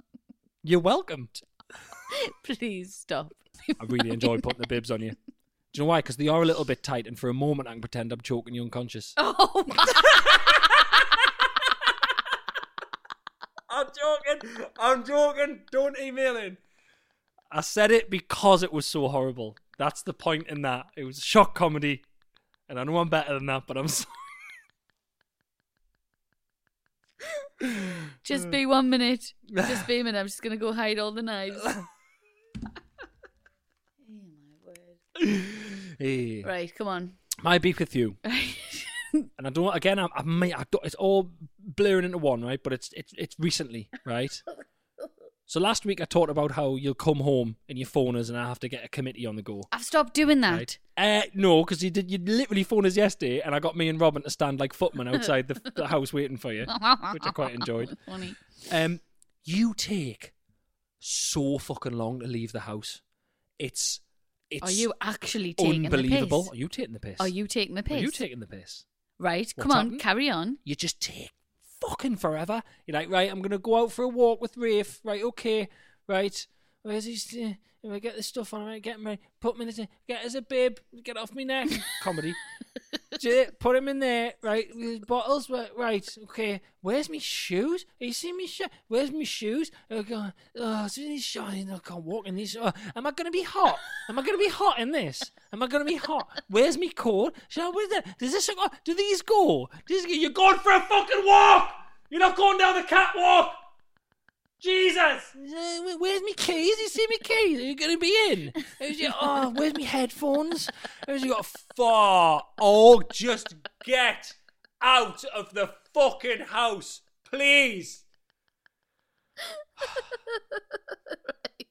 You're welcome. Please stop. I really enjoyed putting the bibs on you. Do you know why? Because they are a little bit tight, and for a moment I can pretend I'm choking you unconscious. Oh, I'm joking. Don't email in. I said it because it was so horrible. That's the point in that. It was shock comedy. And I know I'm better than that, but I'm sorry. just be 1 minute. Just be a minute. I'm just going to go hide all the knives. Oh, my word. Hey. Right, come on. My beef with you. And I don't, again, I don't, it's all blurring into one, right? But it's recently, right? So last week I talked about how you'll come home and you phone us and I have to get a committee on the go. I've stopped doing that. Right? No, because you literally phoned us yesterday and I got me and Robin to stand like footmen outside the house waiting for you, which I quite enjoyed. Funny. You take so fucking long to leave the house. It's Are you actually taking unbelievable. the piss? Are you taking the piss? Are you taking the piss? Are you taking the piss? Right, What's come on, happening? carry on. You just take fucking forever. You're like, right, I'm going to go out for a walk with Rafe. Right, okay. Right. Where's his... if I get this stuff on, right, get him ready. Put him in the... Get us a bib. Get off me neck. Comedy. Put him in there. Right. With bottles. Right. Okay. Where's me shoes? Are you seeing me shoes? Where's me shoes? Oh, God. Oh, it's really shiny. I can't walk in these. Oh, am I going to be hot? Am I going to be hot in this? Am I going to be hot? Where's me coat? Where's that? Does this... Do these go? You're going for a fucking walk! You're not going down the catwalk! Jesus! Where's me keys? You see me keys? Are you going to be in? Where's me headphones? Where's you got far? Oh, just get out of the fucking house, please. Right.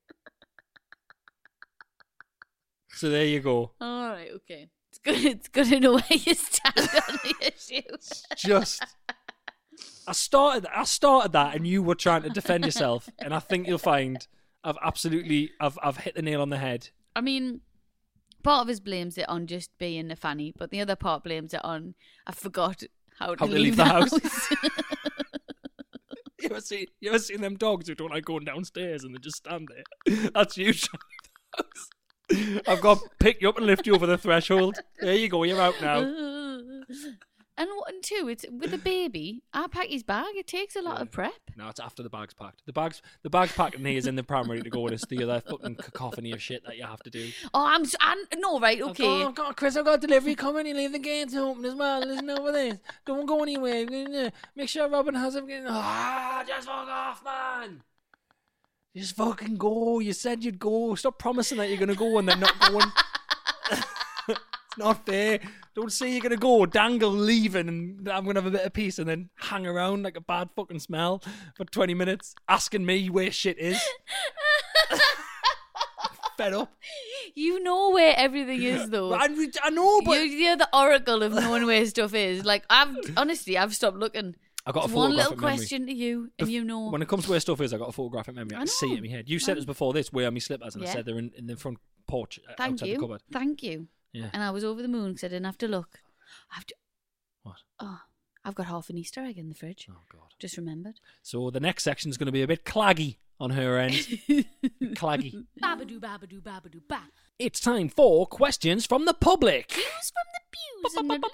So there you go. All right, okay. It's good to know where you stand on the issue. Just... I started that and you were trying to defend yourself, and I think you'll find I've hit the nail on the head. I mean, part of us blames it on just being a fanny, but the other part blames it on I forgot how to leave the house. You ever seen them dogs who don't like going downstairs and they just stand there? That's you trying to leave the house. I've got to pick you up and lift you over the threshold. There you go, you're out now. And two, it's with a baby. I pack his bag. It takes a lot of prep. No, it's after the bag's packed. The bag's packed and he is in the pram ready to go. And it's the other fucking cacophony of shit that you have to do. Oh, no, right, okay. I've got Chris. I've got delivery coming. You leave the gates open as well. Listen over this. Don't go anywhere. Make sure Robin has everything. Just fuck off, man. Just fucking go. You said you'd go. Stop promising that you're gonna go and then not going. It's not fair. Don't say you're going to go, dangle, leaving, and I'm going to have a bit of peace and then hang around like a bad fucking smell for 20 minutes asking me where shit is. Fed up. You know where everything is, though. I know, but... You're the oracle of knowing where stuff is. Like, I've stopped looking. I got a one little photographic memory. question to you, and you know. When it comes to where stuff is, I got a photographic memory. I can see it in my head. You said it was before this, where are my slippers? And I said they're in the front porch outside the cupboard. Thank you. Yeah. And I was over the moon because I didn't have to look. What? Oh, I've got half an Easter egg in the fridge. Oh, God. Just remembered. So the next section is going to be a bit claggy on her end. Claggy. Babadoo, babadoo, babadoo, ba. It's time for questions from the public. Views from the pews and the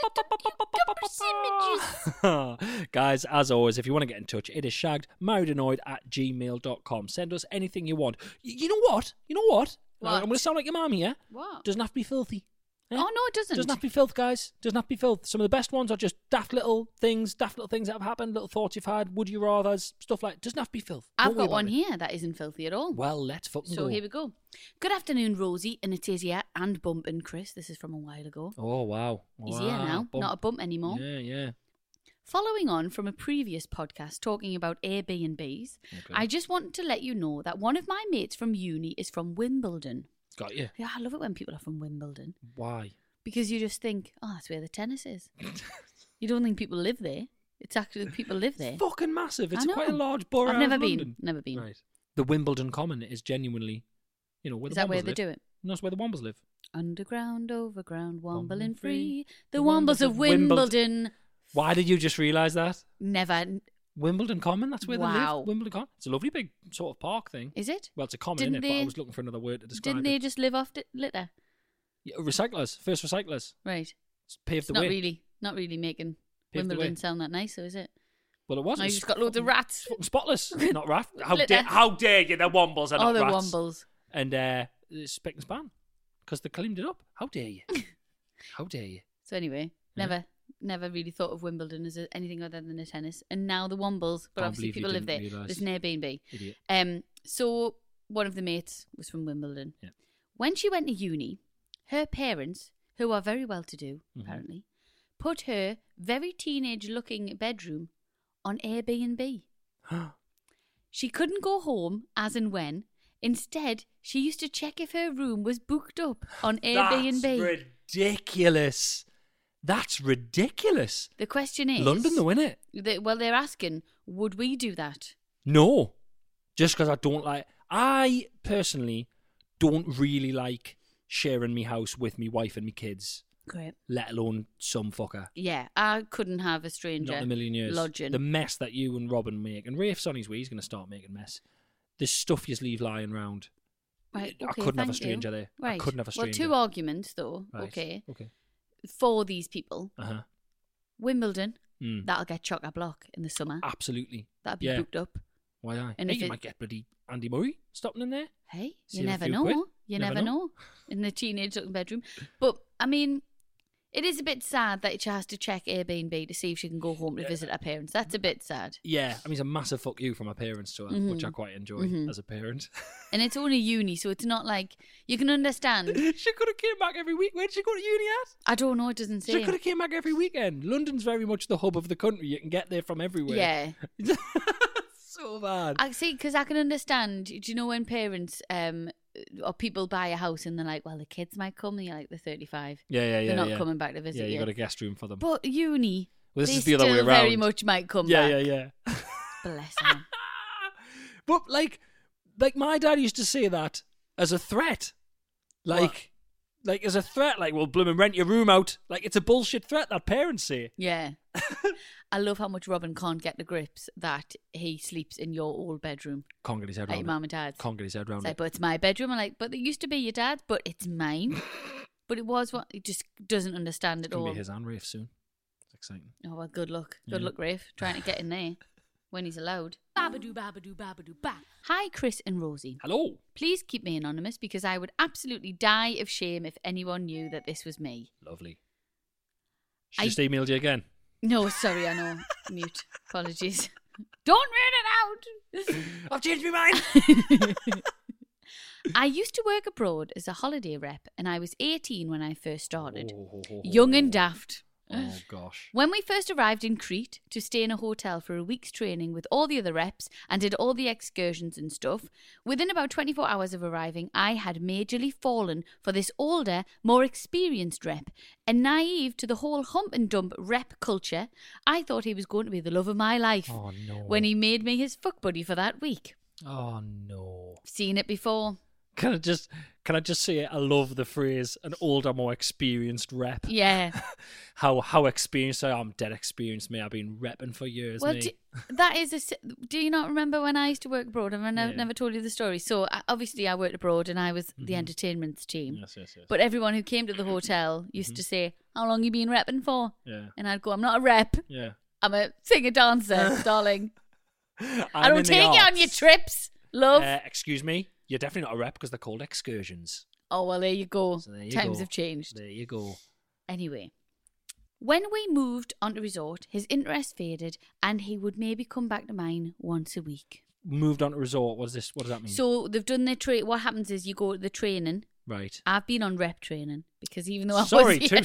little images. Guys, as always, if you want to get in touch, it is shaggedmarriedanoid@gmail.com. Send us anything you want. You know what? What? I'm going to sound like your mum here. What? Doesn't have to be filthy. Eh? Oh, no, it doesn't. Doesn't have to be filth, guys. Doesn't have to be filth. Some of the best ones are just daft little things that have happened, little thoughts you've had, would you rathers, stuff like that. Doesn't have to be filth. I've got one here that isn't filthy at all. Well, let's fucking So go. here we go. Good afternoon, Rosie, and it is and Bump and Chris. This is from a while ago. Oh, wow. He's here now, not a bump anymore. Yeah. Following on from a previous podcast talking about Airbnbs, I just wanted to let you know that one of my mates from uni is from Wimbledon. Got you. Yeah, I love it when people are from Wimbledon. Why? Because you just think, oh, that's where the tennis is. You don't think people live there. It's actually people live there. It's fucking massive. It's I know. quite a large borough. I've never of been. London. Never been. Right. The Wimbledon Common is genuinely, where Is the that where Wombles they live. do it? No, it's where the Wombles live. Underground, overground, wombling Wombling free. free. The Wombles of Wimbledon. Why did you just realise that? Never. Wimbledon Common, that's where they Wow. live. Wimbledon Common. It's a lovely big sort of park thing. Is it? Well, it's a common, Didn't isn't it? But they- I was looking for another word to describe Didn't it. they just live off litter? Yeah, recyclers, first recyclers. Right. Paved It's the not way. really making Paved the way. Wimbledon sound that nice, though, is it? Well, it was. No, It you was just got loads of fucking- rats. Fucking spotless. Not rat. Litter. How dare you? They're wombles and Oh, not the rats. wombles. And it's spick and span because they cleaned it up. How dare you? How dare you? So anyway, never really thought of Wimbledon as anything other than a tennis. And now the Wombles, but Can't obviously believe you people live there. didn't realise. There's an Airbnb. Idiot. So one of the mates was from Wimbledon. Yeah. When she went to uni, her parents, who are very well-to-do, apparently, put her very teenage-looking bedroom on Airbnb. She couldn't go home as and when. Instead, she used to check if her room was booked up on Airbnb. That's ridiculous. That's ridiculous. The question is... London, though, innit? They're asking, would we do that? No. Just because I don't like... I, personally, don't really like sharing my house with me wife and me kids, Great. let alone some fucker. Yeah, I couldn't have a stranger Not in a million years. lodging. The mess that you and Robin make. And Rafe's on his way, he's going to start making mess. The stuff you leave lying around. Right, I okay, couldn't have a thank stranger you. there. Right. I couldn't have a stranger. Well, two arguments, though, Right. okay, Okay. for these people. Uh-huh. Wimbledon, Mm. that'll get chock-a-block in the summer. Absolutely. That'll be Yeah. booked up. Why I? And Hey, if you it- might get bloody Andy Murray stopping in there. Hey, See you a never few know. quid. You Never never know. know. In the teenage-looking bedroom. But, I mean... It is a bit sad that she has to check Airbnb to see if she can go home to visit her parents. That's a bit sad. Yeah, I mean, it's a massive fuck you from my parents to her, which I quite enjoy as a parent. And it's only uni, so it's not like... You can understand. She could have came back every week. Where did she go to uni at? I don't know, it doesn't say. She could have came back every weekend. London's very much the hub of the country. You can get there from everywhere. Yeah. So bad. I see, because I can understand. Do you know when parents or people buy a house and they're like, well, the kids might come, and you're like, they're 35. Yeah. They're not coming back to visit Yeah, you you. got a guest room for them. But uni, Well, this they is the other way still very around. much might come back. Yeah. Bless them. But like my dad used to say that as a threat. Like as a threat, like, well, blooming rent your room out. Like, it's a bullshit threat that parents say. Yeah. I love how much Robin can't get the grips that he sleeps in your old bedroom Can't get his head at your around mum and dad's. it. Can't get his head around It's like, it. but it's my bedroom. I'm like, but it used to be your dad's, but it's mine. But it was what he just doesn't understand It's at going to all. be his and Rafe soon. It's exciting. Oh, well, good luck. Good Yeah. luck, Rafe, trying to get in there when he's allowed. Babadoo, babadoo, babadoo, ba. Hi, Chris and Rosie. Hello. Please keep me anonymous because I would absolutely die of shame if anyone knew that this was me. Lovely. She just emailed you again. No, sorry, I know. Mute. Apologies. Don't read it out. I've changed my mind. I used to work abroad as a holiday rep and I was 18 when I first started. Young and daft. Oh, gosh. When we first arrived in Crete to stay in a hotel for a week's training with all the other reps and did all the excursions and stuff, within about 24 hours of arriving, I had majorly fallen for this older, more experienced rep. And naive to the whole hump and dump rep culture, I thought he was going to be the love of my life Oh, no. when he made me his fuck buddy for that week. Oh, no. Seen it before. Can I just say I love the phrase an older, more experienced rep. Yeah. How experienced I am, dead experienced me. I've been repping for years, Well, mate. that is do you not remember when I used to work abroad? Have I Yeah. never told you the story? So obviously I worked abroad and I was the entertainment team. Yes. But everyone who came to the hotel used to say, "How long you been repping for?" Yeah. And I'd go, "I'm not a rep. Yeah. I'm a singer dancer, darling. I I'm don't in the take you on your arts. trips, love." Excuse me. You're definitely not a rep because they're called excursions. Oh well, there you go. So there you Times go. have changed. There you go. Anyway, when we moved onto resort, his interest faded, and he would maybe come back to mine once a week. Moved on to resort. What does that mean? So they've done their what happens is you go to the training. Right. I've been on rep training because even though I Sorry, was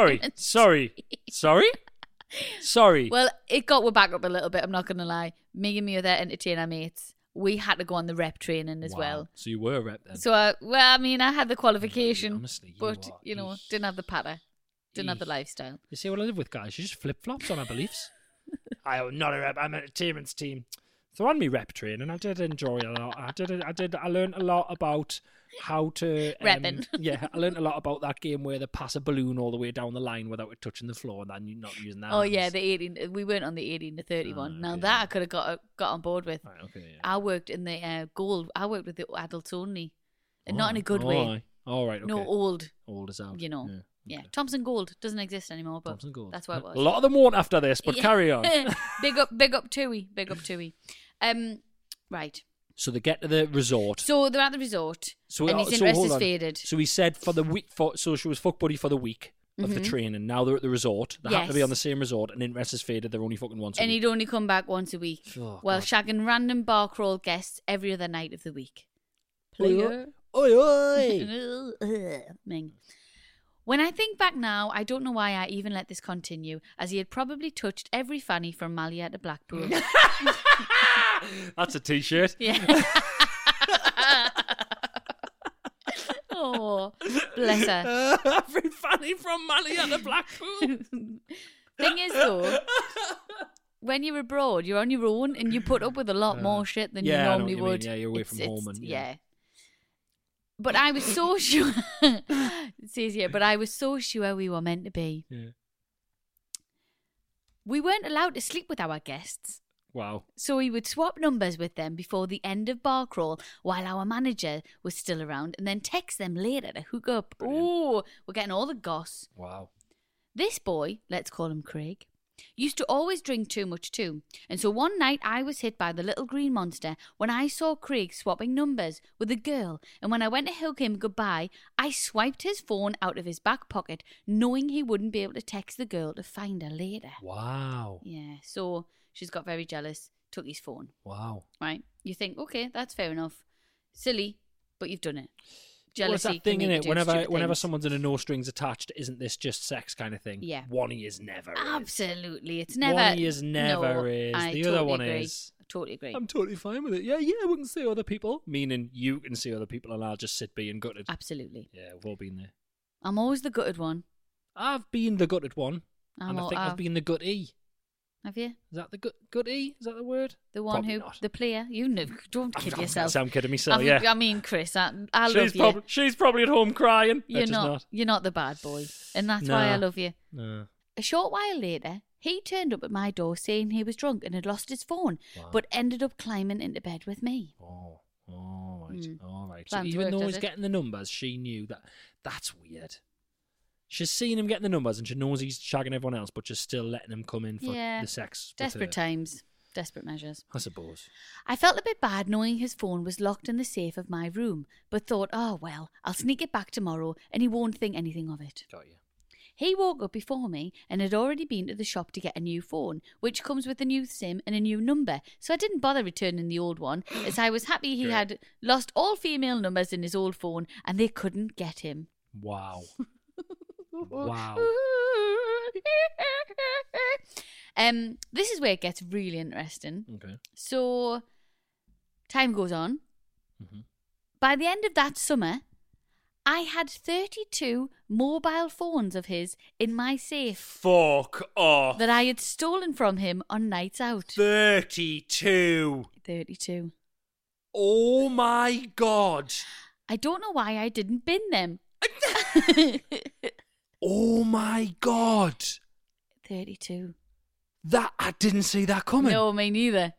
sorry. Well, it got back up a little bit. I'm not gonna lie. Me and my other entertainer mates, we had to go on the rep training as Wow. well. So you were a rep then. So, I mean, I had the qualification, Honestly, you but are- didn't have the patter, didn't have the Eesh. lifestyle. You see what I live with, guys? She just flip flops on her beliefs. I am not a rep. I'm an entertainment team. So on me rep training, I did enjoy a lot. I learned a lot about how to Repping. Yeah, I learned a lot about that game where they pass a balloon all the way down the line without it touching the floor, and then you're not using that. Oh yeah, the 18. We weren't on the 18 to 31. Oh, Now okay. that I could have got on board with. Right, okay, yeah. I worked in the gold. I worked with the adults only, and not in a good way. aye. Oh, right, okay. No, old. Old is out. You know. Yeah. Yeah. Thompson Gold doesn't exist anymore, but Thompson Gold. that's what it was. A lot of them won't after this, but Yeah. carry on. Big up Tui. Big up Tui. Right. So they get to the resort. So they're at the resort, and his interest hold is on. faded. So he said for the week, so she was fuck buddy for the week of the training. Now they're at the resort. They happen to be Yes. on the same resort, and interest is faded. They're only fucking once a And week. he'd only come back once a week, Oh, while God. shagging random bar crawl guests every other night of the week. Player. Oi, oi. Ming. When I think back now, I don't know why I even let this continue, as he had probably touched every fanny from Malia to Blackpool. That's a t-shirt. Yeah. Oh, bless her. Every fanny from Malia to Blackpool. Thing is, though, when you're abroad, you're on your own and you put up with a lot more shit than yeah, I you know normally what you mean. would. Yeah, you're away from home and, yeah. But I was so sure. It says here, but I was so sure we were meant to be. Yeah. We weren't allowed to sleep with our guests. Wow. So we would swap numbers with them before the end of bar crawl while our manager was still around, and then text them later to hook up. Oh, we're getting all the goss. Wow. This boy, let's call him Craig, used to always drink too much too. And so one night I was hit by the little green monster when I saw Craig swapping numbers with a girl. And when I went to hug him goodbye, I swiped his phone out of his back pocket, knowing he wouldn't be able to text the girl to find her later. Wow. Yeah, so she's got very jealous, took his phone. Wow. Right? You think, okay, that's fair enough. Silly, but you've done it. Well, it's Jealousy that thing, can make innit? you do stupid Whenever things. someone's in a no strings attached, isn't this just sex kind of thing? Yeah. One is never is. Absolutely. It's never. One is never no, is. I The totally other one agree. is. I totally agree. I'm totally fine with it. Yeah, we can see other people. Meaning you can see other people and I'll just sit being gutted. Absolutely. Yeah, we've all been there. I'm always the gutted one. I've been the gutted one. I'm and I think I've been the gutty. Have you? Is that the gutty? Is that the word? The one Probably who, not. the player. You know, don't kid yourself. I'm kidding myself, yeah. I mean, Chris, I love you. She's probably at home crying. You're Just not. You're not the bad boy, and that's No. why I love you. No. A short while later, he turned up at my door saying he was drunk and had lost his phone, Wow. but ended up climbing into bed with me. Oh, all right. Mm. All right. Plan So to even work, though does he's it? getting the numbers, she knew that. That's weird. She's seen him getting the numbers and she knows he's shagging everyone else, but she's still letting him come in for Yeah. the sex. with Desperate her. times, desperate measures. I suppose. I felt a bit bad knowing his phone was locked in the safe of my room, but thought, oh well, I'll sneak it back tomorrow and he won't think anything of it. Got you. He woke up before me and had already been to the shop to get a new phone, which comes with a new SIM and a new number, so I didn't bother returning the old one, as I was happy he had lost all female numbers in his old phone and they couldn't get him. Wow. Wow. This is where it gets really interesting. Okay. So, time goes on. Mhm. By the end of that summer, I had 32 mobile phones of his in my safe Fuck off. that I had stolen from him on nights out. 32. 32. Oh my God. I don't know why I didn't bin them. Oh my God. 32. That I didn't see that coming. No, me neither.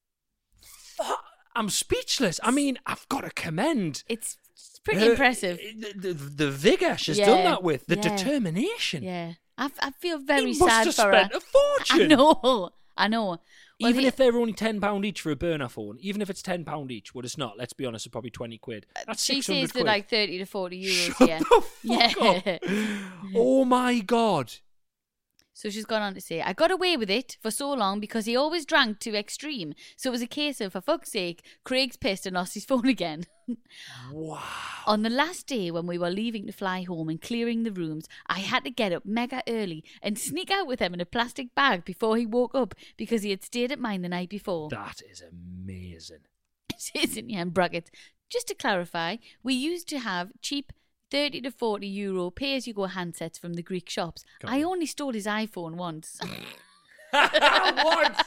I'm speechless. I mean, I've got to commend. It's pretty her- impressive. The vigour she's Yeah, done that with, the yeah. determination. Yeah. I feel very He must sad have for her. spent a fortune. I know. Well, Even he- if they're only £10 each for a burner phone, even if it's £10 each, well, it's not. Let's be honest, it's probably 20 quid. That's she 600 says quid. they're like 30 to 40 euros. Shut yeah. the fuck up. Oh my God. So she's gone on to say, I got away with it for so long because he always drank to extreme. So it was a case of, for fuck's sake, Craig's pissed and lost his phone again. Wow. On the last day when we were leaving to fly home and clearing the rooms, I had to get up mega early and sneak out with him in a plastic bag before he woke up because he had stayed at mine the night before. That is amazing. It isn't, yeah, in brackets. Just to clarify, we used to have cheap 30 to 40 euro pay-as-you-go handsets from the Greek shops. Got I it. only stole his iPhone once. What?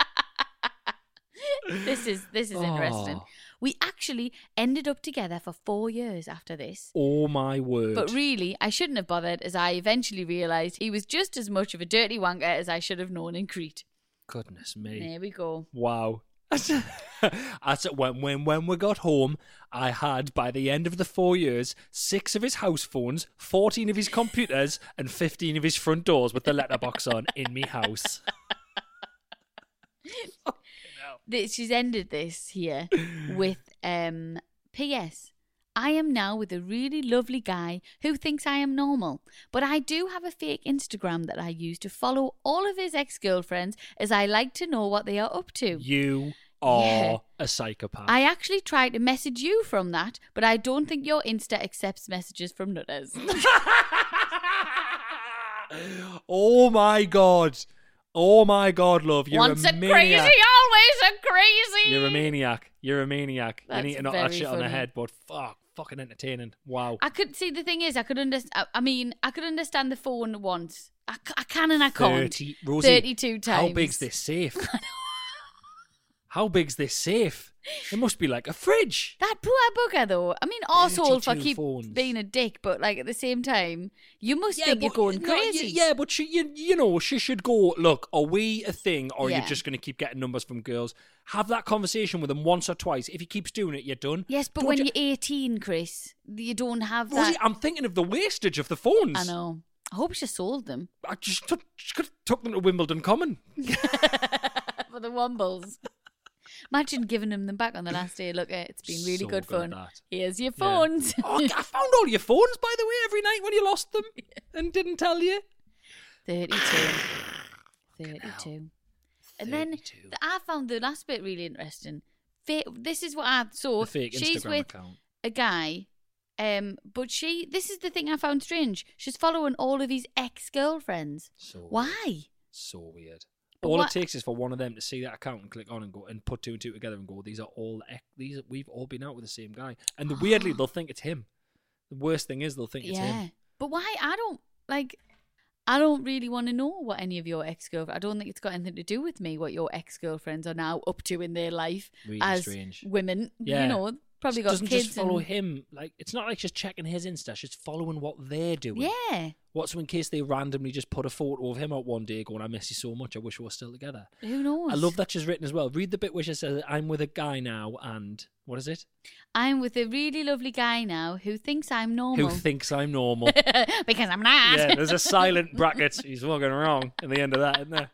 This is interesting. Oh. We actually ended up together for 4 years after this. Oh my word. But really, I shouldn't have bothered, as I eventually realised he was just as much of a dirty wanker as I should have known in Crete. Goodness me. There we go. Wow. I said, when we got home, I had, by the end of the 4 years, 6 of his house phones, 14 of his computers, and 15 of his front doors with the letterbox on in me house. She's ended this here with P.S. I am now with a really lovely guy who thinks I am normal, but I do have a fake Instagram that I use to follow all of his ex-girlfriends as I like to know what they are up to. You are a psychopath. I actually tried to message you from that, but I don't think your Insta accepts messages from nutters. Oh my god, love. You're Once a maniac. crazy, always a crazy. You're a maniac. That's you need to knock that very shit on the funny. head, but fucking entertaining. Wow. I could see the thing is I could understand. I mean, I could understand the phone once. I can and I can't. 32 times. How big's this safe? How big's this safe? It must be like a fridge. That poor bugger, though. I mean, arsehole for 32 keep phones. being a dick, but like at the same time, you must think you're going crazy. Yeah, but she should go, look, are we a thing or are Yeah. you just going to keep getting numbers from girls? Have that conversation with him once or twice. If he keeps doing it, you're done. Yes, but Don't when you- you're 18, Chris, you don't have Rosie, that. I'm thinking of the wastage of the phones. I know. I hope she sold them I just could have took them to Wimbledon Common. for the Wombles. Imagine giving them back on the last day. Look, it's been really So good good at fun. that. Here's your Yeah. phones. Oh, I found all your phones, by the way, every night when you lost them and didn't tell you. 32. 32. And then 32. I found the last bit really interesting. This is what I saw. The fake She's Instagram with account. a guy, but this is the thing I found strange. She's following all of his ex-girlfriends. So Why? So weird. But All what- it takes is for one of them to see that account and click on and go and put 2 and 2 together and go, we've all been out with the same guy. And weirdly, they'll think it's him. The worst thing is they'll think it's him. But why? I don't really want to know what any of your ex-girlfriends. I don't think it's got anything to do with me what your ex-girlfriends are now up to in their life Really as strange. women. Yeah. You know, probably got doesn't kids. just follow and- him. Like, it's not like she's checking his Insta. She's following what they're doing. Yeah. What's in case they randomly just put a photo of him out one day going, I miss you so much, I wish we were still together. Who knows? I love that she's written as well. Read the bit where she says, I'm with a guy now and, what is it? I'm with a really lovely guy now who thinks I'm normal. Who thinks I'm normal. Because I'm not. Yeah, there's a silent bracket. He's fucking wrong at the end of that, isn't there?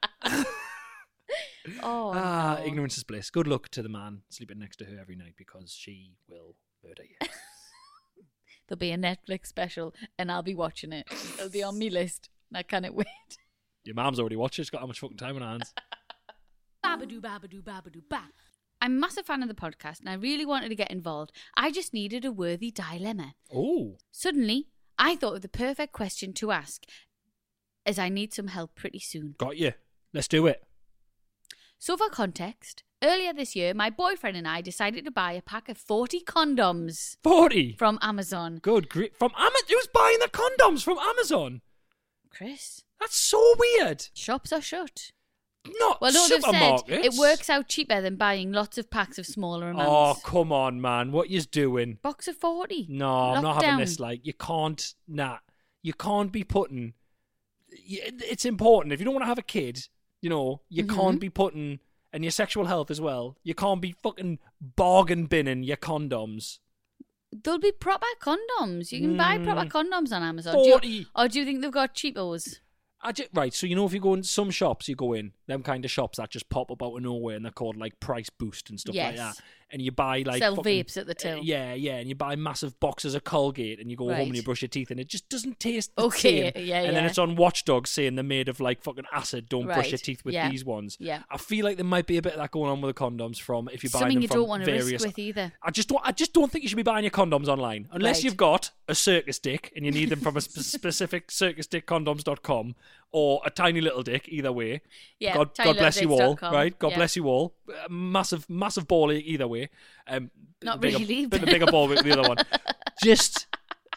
Oh, no. Ignorance is bliss. Good luck to the man sleeping next to her every night because she will murder you. There'll be a Netflix special and I'll be watching it. It'll be on me list. I can't wait. Your mom's already watched it. She's got how much fucking time on her hands. Babadoo, babadoo, babadoo, ba. I'm a massive fan of the podcast and I really wanted to get involved. I just needed a worthy dilemma. Oh. Suddenly, I thought of the perfect question to ask, as I need some help pretty soon. Got you. Let's do it. So for context, earlier this year, my boyfriend and I decided to buy a pack of 40 condoms 40. from Amazon. Good. Great. From Amazon. Who's buying the condoms from Amazon? Chris, That's so weird. shops are shut. Not Well, no, they've said supermarkets. it works out cheaper than buying lots of packs of smaller Oh, amounts. come on, man. What you doing? Box of 40. No, I'm not having Lockdown. this. Like, you can't. You can't be putting. It's important. If you don't want to have a kid, you Mm-hmm. can't be putting. And your sexual health as well. You can't be fucking bargain binning your condoms. There'll be proper condoms. You can buy proper condoms on Amazon. 40. Or do you think they've got cheapos? Right, so if you go in some shops, you go in, them kind of shops that just pop up out of nowhere and they're called like Price Boost and stuff like Yes. that. And you buy like Sell fucking- vapes at the till. Yeah, and you buy massive boxes of Colgate and you go home Right. and you brush your teeth and it just doesn't taste the Okay, same. yeah, And then yeah. it's on Watchdog saying they're made of like fucking acid, don't brush Right, your teeth with yeah, these ones. yeah. I feel like there might be a bit of that going on with the condoms from if you buy Something them you from don't want to various... risk with either. I just don't think you should be buying your condoms online unless Right. you've got a circus dick and you need them from a specific circusdickcondoms.com or a tiny little dick. Either way, Yeah, God bless you all. tinylittledick.com. Right, God Yeah. bless you all. Massive ball either way. Not bigger, really, bit but- bigger ball with the other one. Just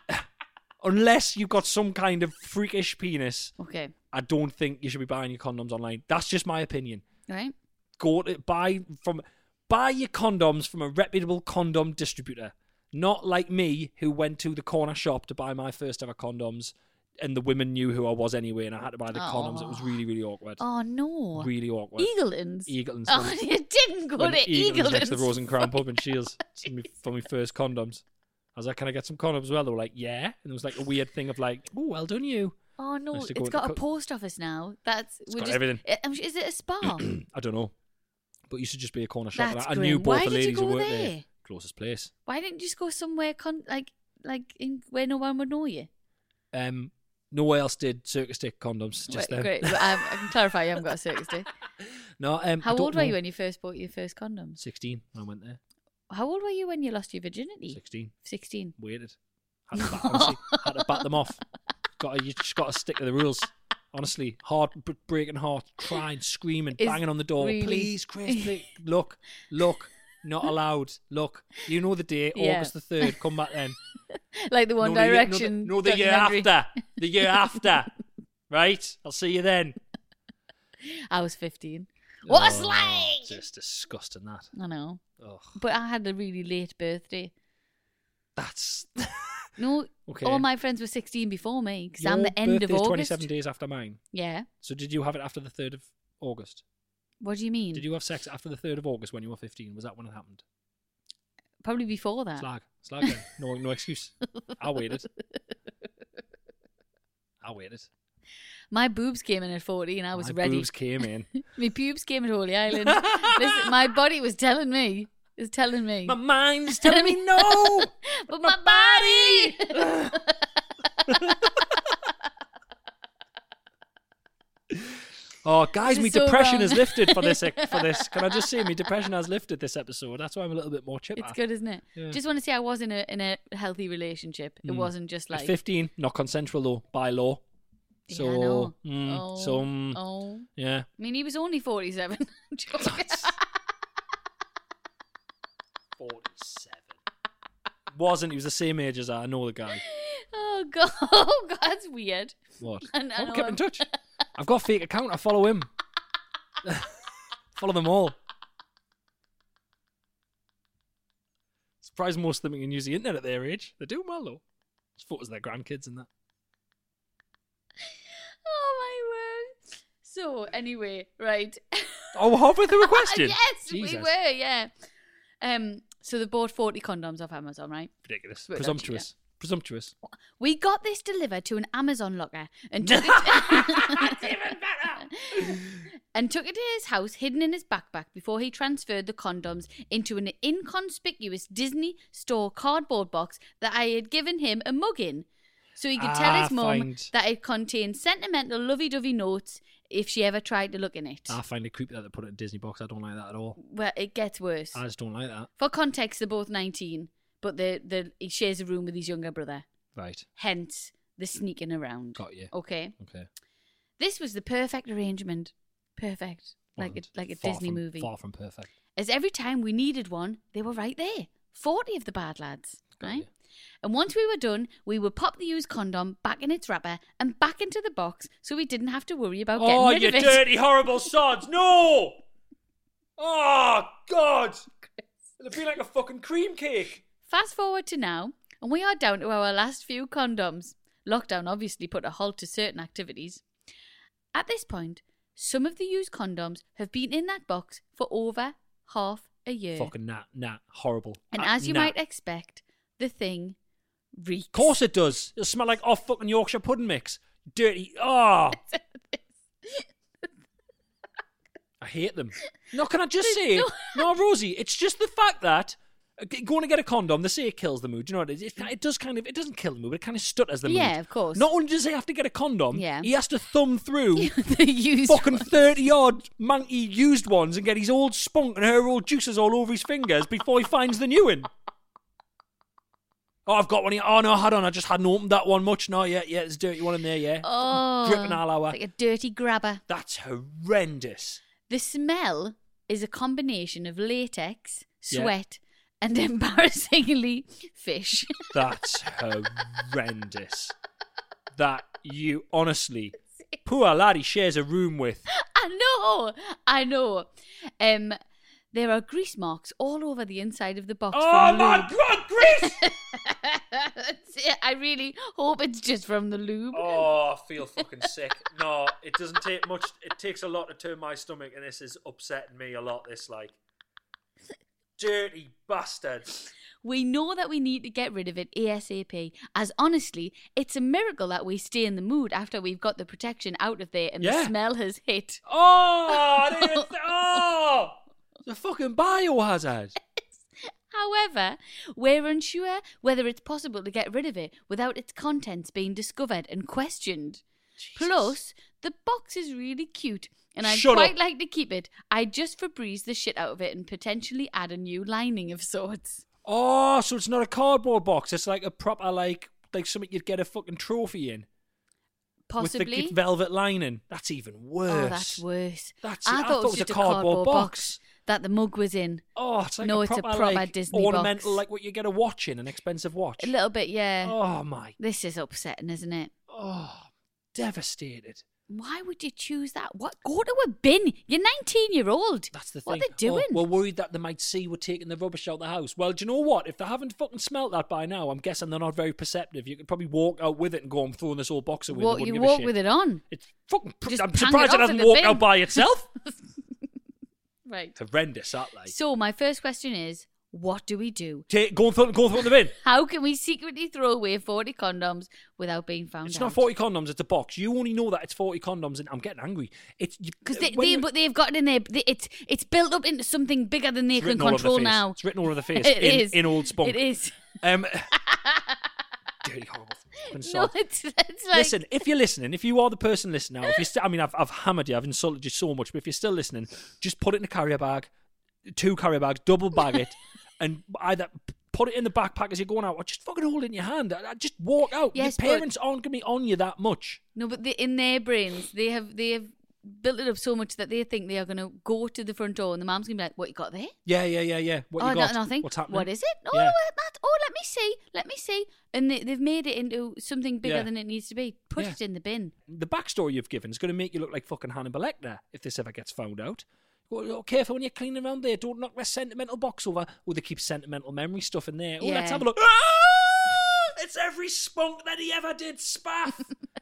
unless you've got some kind of freakish penis, Okay. I don't think you should be buying your condoms online. That's just my opinion. Right. Go to buy your condoms from a reputable condom distributor. Not like me, who went to the corner shop to buy my first ever condoms and the women knew who I was anyway, and I had to buy the condoms. It was really, really awkward. Oh, no. Really awkward. Eagleton's? Eagleton's. Oh, you didn't go to Eagleton's next to the Eagleton's. Rose and Crown pub in Shields for my first condoms. I was like, can I get some condoms as well? They were like, yeah. And it was like a weird thing of like, oh, well done you. Oh, no. Nice to go It's to got the a post office now. It's got everything. Is it a spa? I don't know. But it used to just be a corner shop. That's I knew grim. both Why the did you ladies who go worked there? there. Closest place. Why didn't you just go somewhere where no one would know you? Nowhere else did circus stick condoms. Just them. Great. I can clarify you haven't got a circus stick. No. How old were you when you first bought your first condoms? 16 when I went there. How old were you when you lost your virginity? 16. 16. Waited. Had to bat them off. You just got to stick to the rules. Honestly, heart breaking heart, crying, screaming, banging on the door. Really? Please, Chris, please. Look, not allowed. Look, you know the day, Yeah. August the 3rd. Come back then. Like the One Direction. No, the year documentary. after. The year after. Right? I'll see you then. I was 15. What a slag! Just disgusting, that. I know. Ugh. But I had a really late birthday. That's... No, Okay. all my friends were 16 before me because Your I'm the end of birthday's August. 27 days after mine. Yeah. So did you have it after the 3rd of August? What do you mean? Did you have sex after the 3rd of August when you were 15? Was that when it happened? Probably before that. Slag then. No excuse. I waited. My boobs came in at 40 and I was ready. My boobs came in. My pubes came at Holy Island. Listen, my body was telling me. It was telling me. My mind's telling me no. But my body! Oh, guys, This my is so depression wrong. has lifted for this. Can I just say, my depression has lifted this episode. That's why I'm a little bit more chipper. It's good, isn't it? Yeah. Just want to say I was in a healthy relationship. It wasn't just At like 15, not consensual though, by law. So, Yeah, I know. Yeah. I mean, he was only 47. I'm joking. 47. Wasn't. He was the same age as I know the guy. Oh god, oh god, that's weird. What? I I know. kept in touch. I've got a fake account. I follow him. Follow them all. Surprised most of them can use the internet at their age. They're doing well though. There's photos of their grandkids and that. Oh my word. So anyway, right. Oh, we're halfway through a question. Yes, Jesus. we were. Yeah. So they bought 40 condoms off Amazon, right? Ridiculous. But Presumptuous. Presumptuous. We got this delivered to an Amazon locker and took it Even better. and took it to his house, hidden in his backpack, before he transferred the condoms into an inconspicuous Disney store cardboard box that I had given him a mug in, so he could tell his mum that it contained sentimental, lovey-dovey notes if she ever tried to look in it. I find it creepy that they put it in a Disney box. I don't like that at all. Well, it gets worse. I just don't like that. For context, they're both 19, but he shares a room with his younger brother. Right. Hence the sneaking around. Got you. Okay. Okay. This was the perfect arrangement. Perfect. Like a Disney movie. Far from perfect. As every time we needed one, they were right there. 40 of the bad lads. Got Right? you. And once we were done, we would pop the used condom back in its wrapper and back into the box so we didn't have to worry about getting rid of it. Oh, you dirty, horrible sods. No! Oh, God. It'll be like a fucking cream cake. Fast forward to now, and we are down to our last few condoms. Lockdown obviously put a halt to certain activities. At this point, some of the used condoms have been in that box for over half a year. Fucking nah, horrible. And as you nah. might expect, the thing reeks. Of course it does. It'll smell like fucking Yorkshire pudding mix. Dirty. Oh. I hate them. No, can I just say, no, Rosie, it's just the fact that going to get a condom, they say it kills the mood. You know what it is? It does kind of, it doesn't kill the mood, but it kind of stutters the mood. Yeah, of course. Not only does he have to get a condom, Yeah. he has to thumb through The used fucking ones. 30-odd manky used ones and get his old spunk and her old juices all over his fingers before he finds the new one. Oh, I've got one here. Oh, no, hold on. I just hadn't opened that one much. No, yeah, there's a dirty one in there, yeah. Oh, Dripping all over. like a dirty grabber. That's horrendous. The smell is a combination of latex, Yeah. sweat, and embarrassingly fish. That's horrendous. That you, honestly, poor lad he shares a room with. I know. There are grease marks all over the inside of the box. Oh from my lube. God, Grease! I really hope it's just from the lube. Oh, I feel fucking sick. No, it doesn't take much. It takes a lot to turn my stomach, and this is upsetting me a lot. This, like, dirty bastards. We know that we need to get rid of it ASAP, as honestly, it's a miracle that we stay in the mood after we've got the protection out of there and the smell has hit. Oh, it's a fucking biohazard. However, we're unsure whether it's possible to get rid of it without its contents being discovered and questioned. Jesus. Plus, the box is really cute, and I'd quite like to keep it. I'd just Febreze the shit out of it and potentially add a new lining of sorts. Oh, so it's not a cardboard box. It's like a proper, like something you'd get a fucking trophy in. Possibly. With the velvet lining. That's even worse. Oh, that's worse. I thought it was just a cardboard box that the mug was in. Oh, it's like it's a proper like, Disney ornamental, box. like what you get a watch in, an expensive watch. A little bit, yeah. Oh, my. This is upsetting, isn't it? Oh, devastated. Why would you choose that? What? Go to a bin. You're 19-year-old. That's the thing. What are they doing? Oh, we're worried that they might see we're taking the rubbish out of the house. Well, do you know what? If they haven't fucking smelt that by now, I'm guessing they're not very perceptive. You could probably walk out with it and go, I'm throwing this old box away. You walk with it on. It's fucking... Just I'm surprised it hasn't walked out by itself. Right. Horrendous, that, like. So, my first question is, what do we do? Go and throw it in the bin. How can we secretly throw away 40 condoms without being found out? It's not 40 condoms, it's a box. You only know that it's 40 condoms, and I'm getting angry. Because they've got it in there. It's built up into something bigger than they can control now. It's written all over the face. It is. In old spunk. It is. Dirty, horrible. No, it's like... Listen, if you're listening, if you are the person listening now, if you're I've hammered you, I've insulted you so much, but if you're still listening, just put it in a carrier bag, 2 carrier bags, double bag it, and either put it in the backpack as you're going out, or just fucking hold it in your hand. Just walk out. Yes, your parents aren't going to be on you that much. No, but in their brains, they have built it up so much that they think they are going to go to the front door and the mum's going to be like, what you got there? Yeah. What you got? Nothing. What's happening? What is it? No, Yeah. let me see. And they've made it into something bigger than it needs to be. Put it in the bin. The backstory you've given is going to make you look like fucking Hannibal Lecter if this ever gets found out. Well, careful when you're cleaning around there. Don't knock their sentimental box over. Oh, they keep sentimental memory stuff in there. Oh, let's have a look. Ah! It's every spunk that he ever did spaff.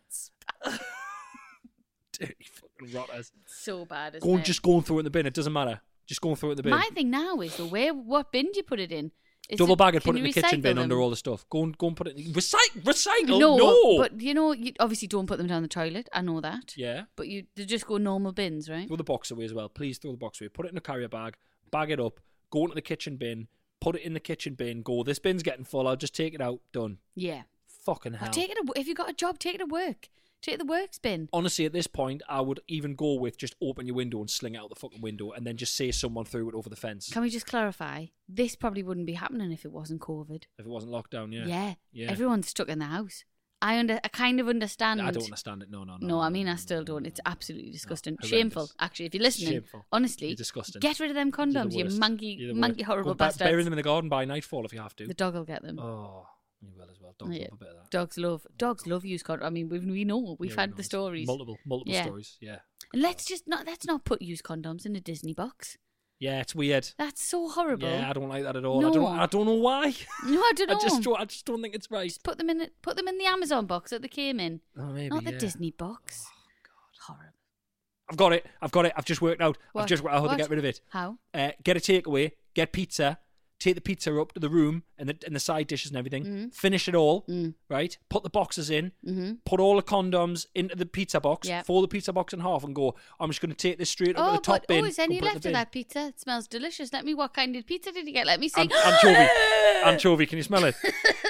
Dirty fucking rotters. So bad, isn't it? Just go and throw it in the bin. It doesn't matter. Just go and throw it in the bin. My thing now is, what bin do you put it in? Double bag and put it in the kitchen bin under all the stuff. Go and put it in. Recycle? No. But, you obviously don't put them down the toilet. I know that. Yeah. But they just go normal bins, right? Throw the box away as well. Please throw the box away. Put it in a carrier bag. Bag it up. Go into the kitchen bin. Put it in the kitchen bin. Go, this bin's getting full. I'll just take it out. Done. Yeah. Fucking hell. If you've got a job, take it to work. Take the works bin. Honestly, at this point, I would even go with just open your window and sling it out the fucking window and then just say someone threw it over the fence. Can we just clarify? This probably wouldn't be happening if it wasn't COVID. If it wasn't lockdown, yeah. Yeah. Everyone's stuck in the house. I kind of understand. I don't understand it. No. No, I mean, I still don't. It's absolutely disgusting. Shameful. Actually, if you're listening, Shameful. Honestly, you're disgusting. Get rid of them condoms, you manky horrible bastards. Bury them in the garden by nightfall if you have to. The dog will get them. Oh, you will as well. Dogs love a bit of that. Dogs love used condoms. I mean, we know. We've had the stories. Multiple stories, yeah. And let's not put used condoms in a Disney box. Yeah, it's weird. That's so horrible. Yeah, I don't like that at all. No. I don't know why. No, I don't know. I just don't think it's right. Just put them in the Amazon box that they came in. Oh, maybe, not the Disney box. Oh, God. Horrible. I've got it. I've just worked out. What? I've just worked out how to get rid of it. How? Get a takeaway. Get pizza. Take the pizza up to the room and the side dishes and everything. Finish it all, right? Put the boxes in. Put all the condoms into the pizza box. Fold the pizza box in half and go, I'm just going to take this straight up to the top bin. Is any left of that pizza? It smells delicious. What kind of pizza did you get? Let me see. Anchovy, can you smell it?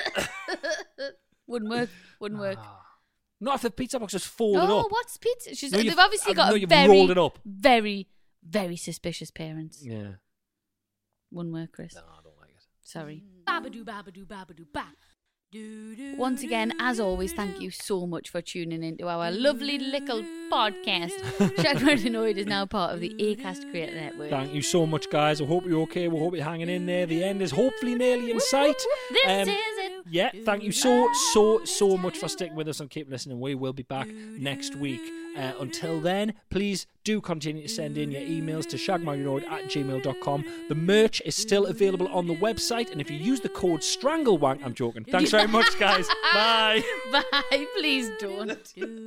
Wouldn't work. Not if the pizza box is folded up. Oh, what's pizza? They've obviously got you've rolled it up. very, very suspicious parents. Yeah. Wouldn't work, Chris. No, I don't like it. Sorry. Babadoo, babadoo, babadoo, ba. Once again, as always, thank you so much for tuning into our lovely little podcast. Shagman Annoyed is now part of the Acast Creator Network. Thank you so much, guys. I hope you're okay. We hope you're hanging in there. The end is hopefully nearly in sight. This is it. Yeah, thank you so much for sticking with us and keep listening. We will be back next week. Until then, please do continue to send in your emails to shagmarrieroad@gmail.com. The merch is still available on the website, and if you use the code STRANGLEWANK, I'm joking. Thanks very much, guys. Bye. Bye. Please don't.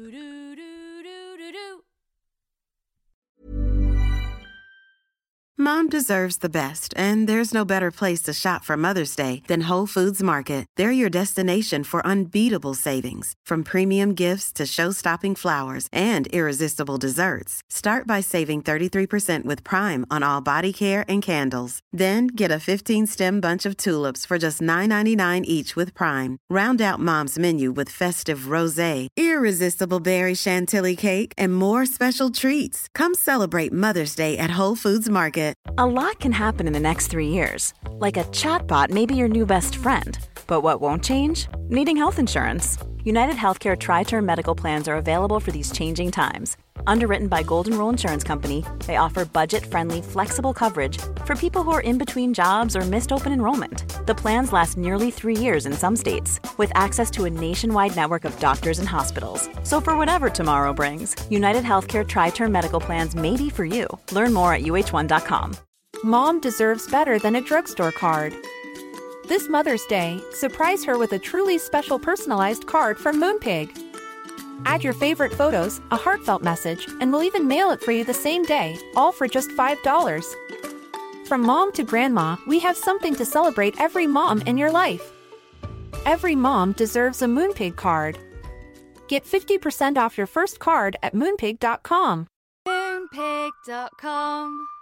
Mom deserves the best, and there's no better place to shop for Mother's Day than Whole Foods Market. They're your destination for unbeatable savings, from premium gifts to show-stopping flowers and irresistible desserts. Start by saving 33% with Prime on all body care and candles. Then get a 15-stem bunch of tulips for just $9.99 each with Prime. Round out Mom's menu with festive rosé, irresistible berry chantilly cake, and more special treats. Come celebrate Mother's Day at Whole Foods Market. A lot can happen in the next 3 years. Like a chatbot may be your new best friend. But what won't change? Needing health insurance. United Healthcare Tri-Term Medical Plans are available for these changing times. Underwritten by Golden Rule Insurance Company, they offer budget-friendly, flexible coverage for people who are in between jobs or missed open enrollment. The plans last nearly 3 years in some states, with access to a nationwide network of doctors and hospitals. So for whatever tomorrow brings, United Healthcare Tri-Term Medical Plans may be for you. Learn more at uh1.com. Mom deserves better than a drugstore card. This Mother's Day, surprise her with a truly special personalized card from Moonpig. Add your favorite photos, a heartfelt message, and we'll even mail it for you the same day, all for just $5. From mom to grandma, we have something to celebrate every mom in your life. Every mom deserves a Moonpig card. Get 50% off your first card at moonpig.com. Moonpig.com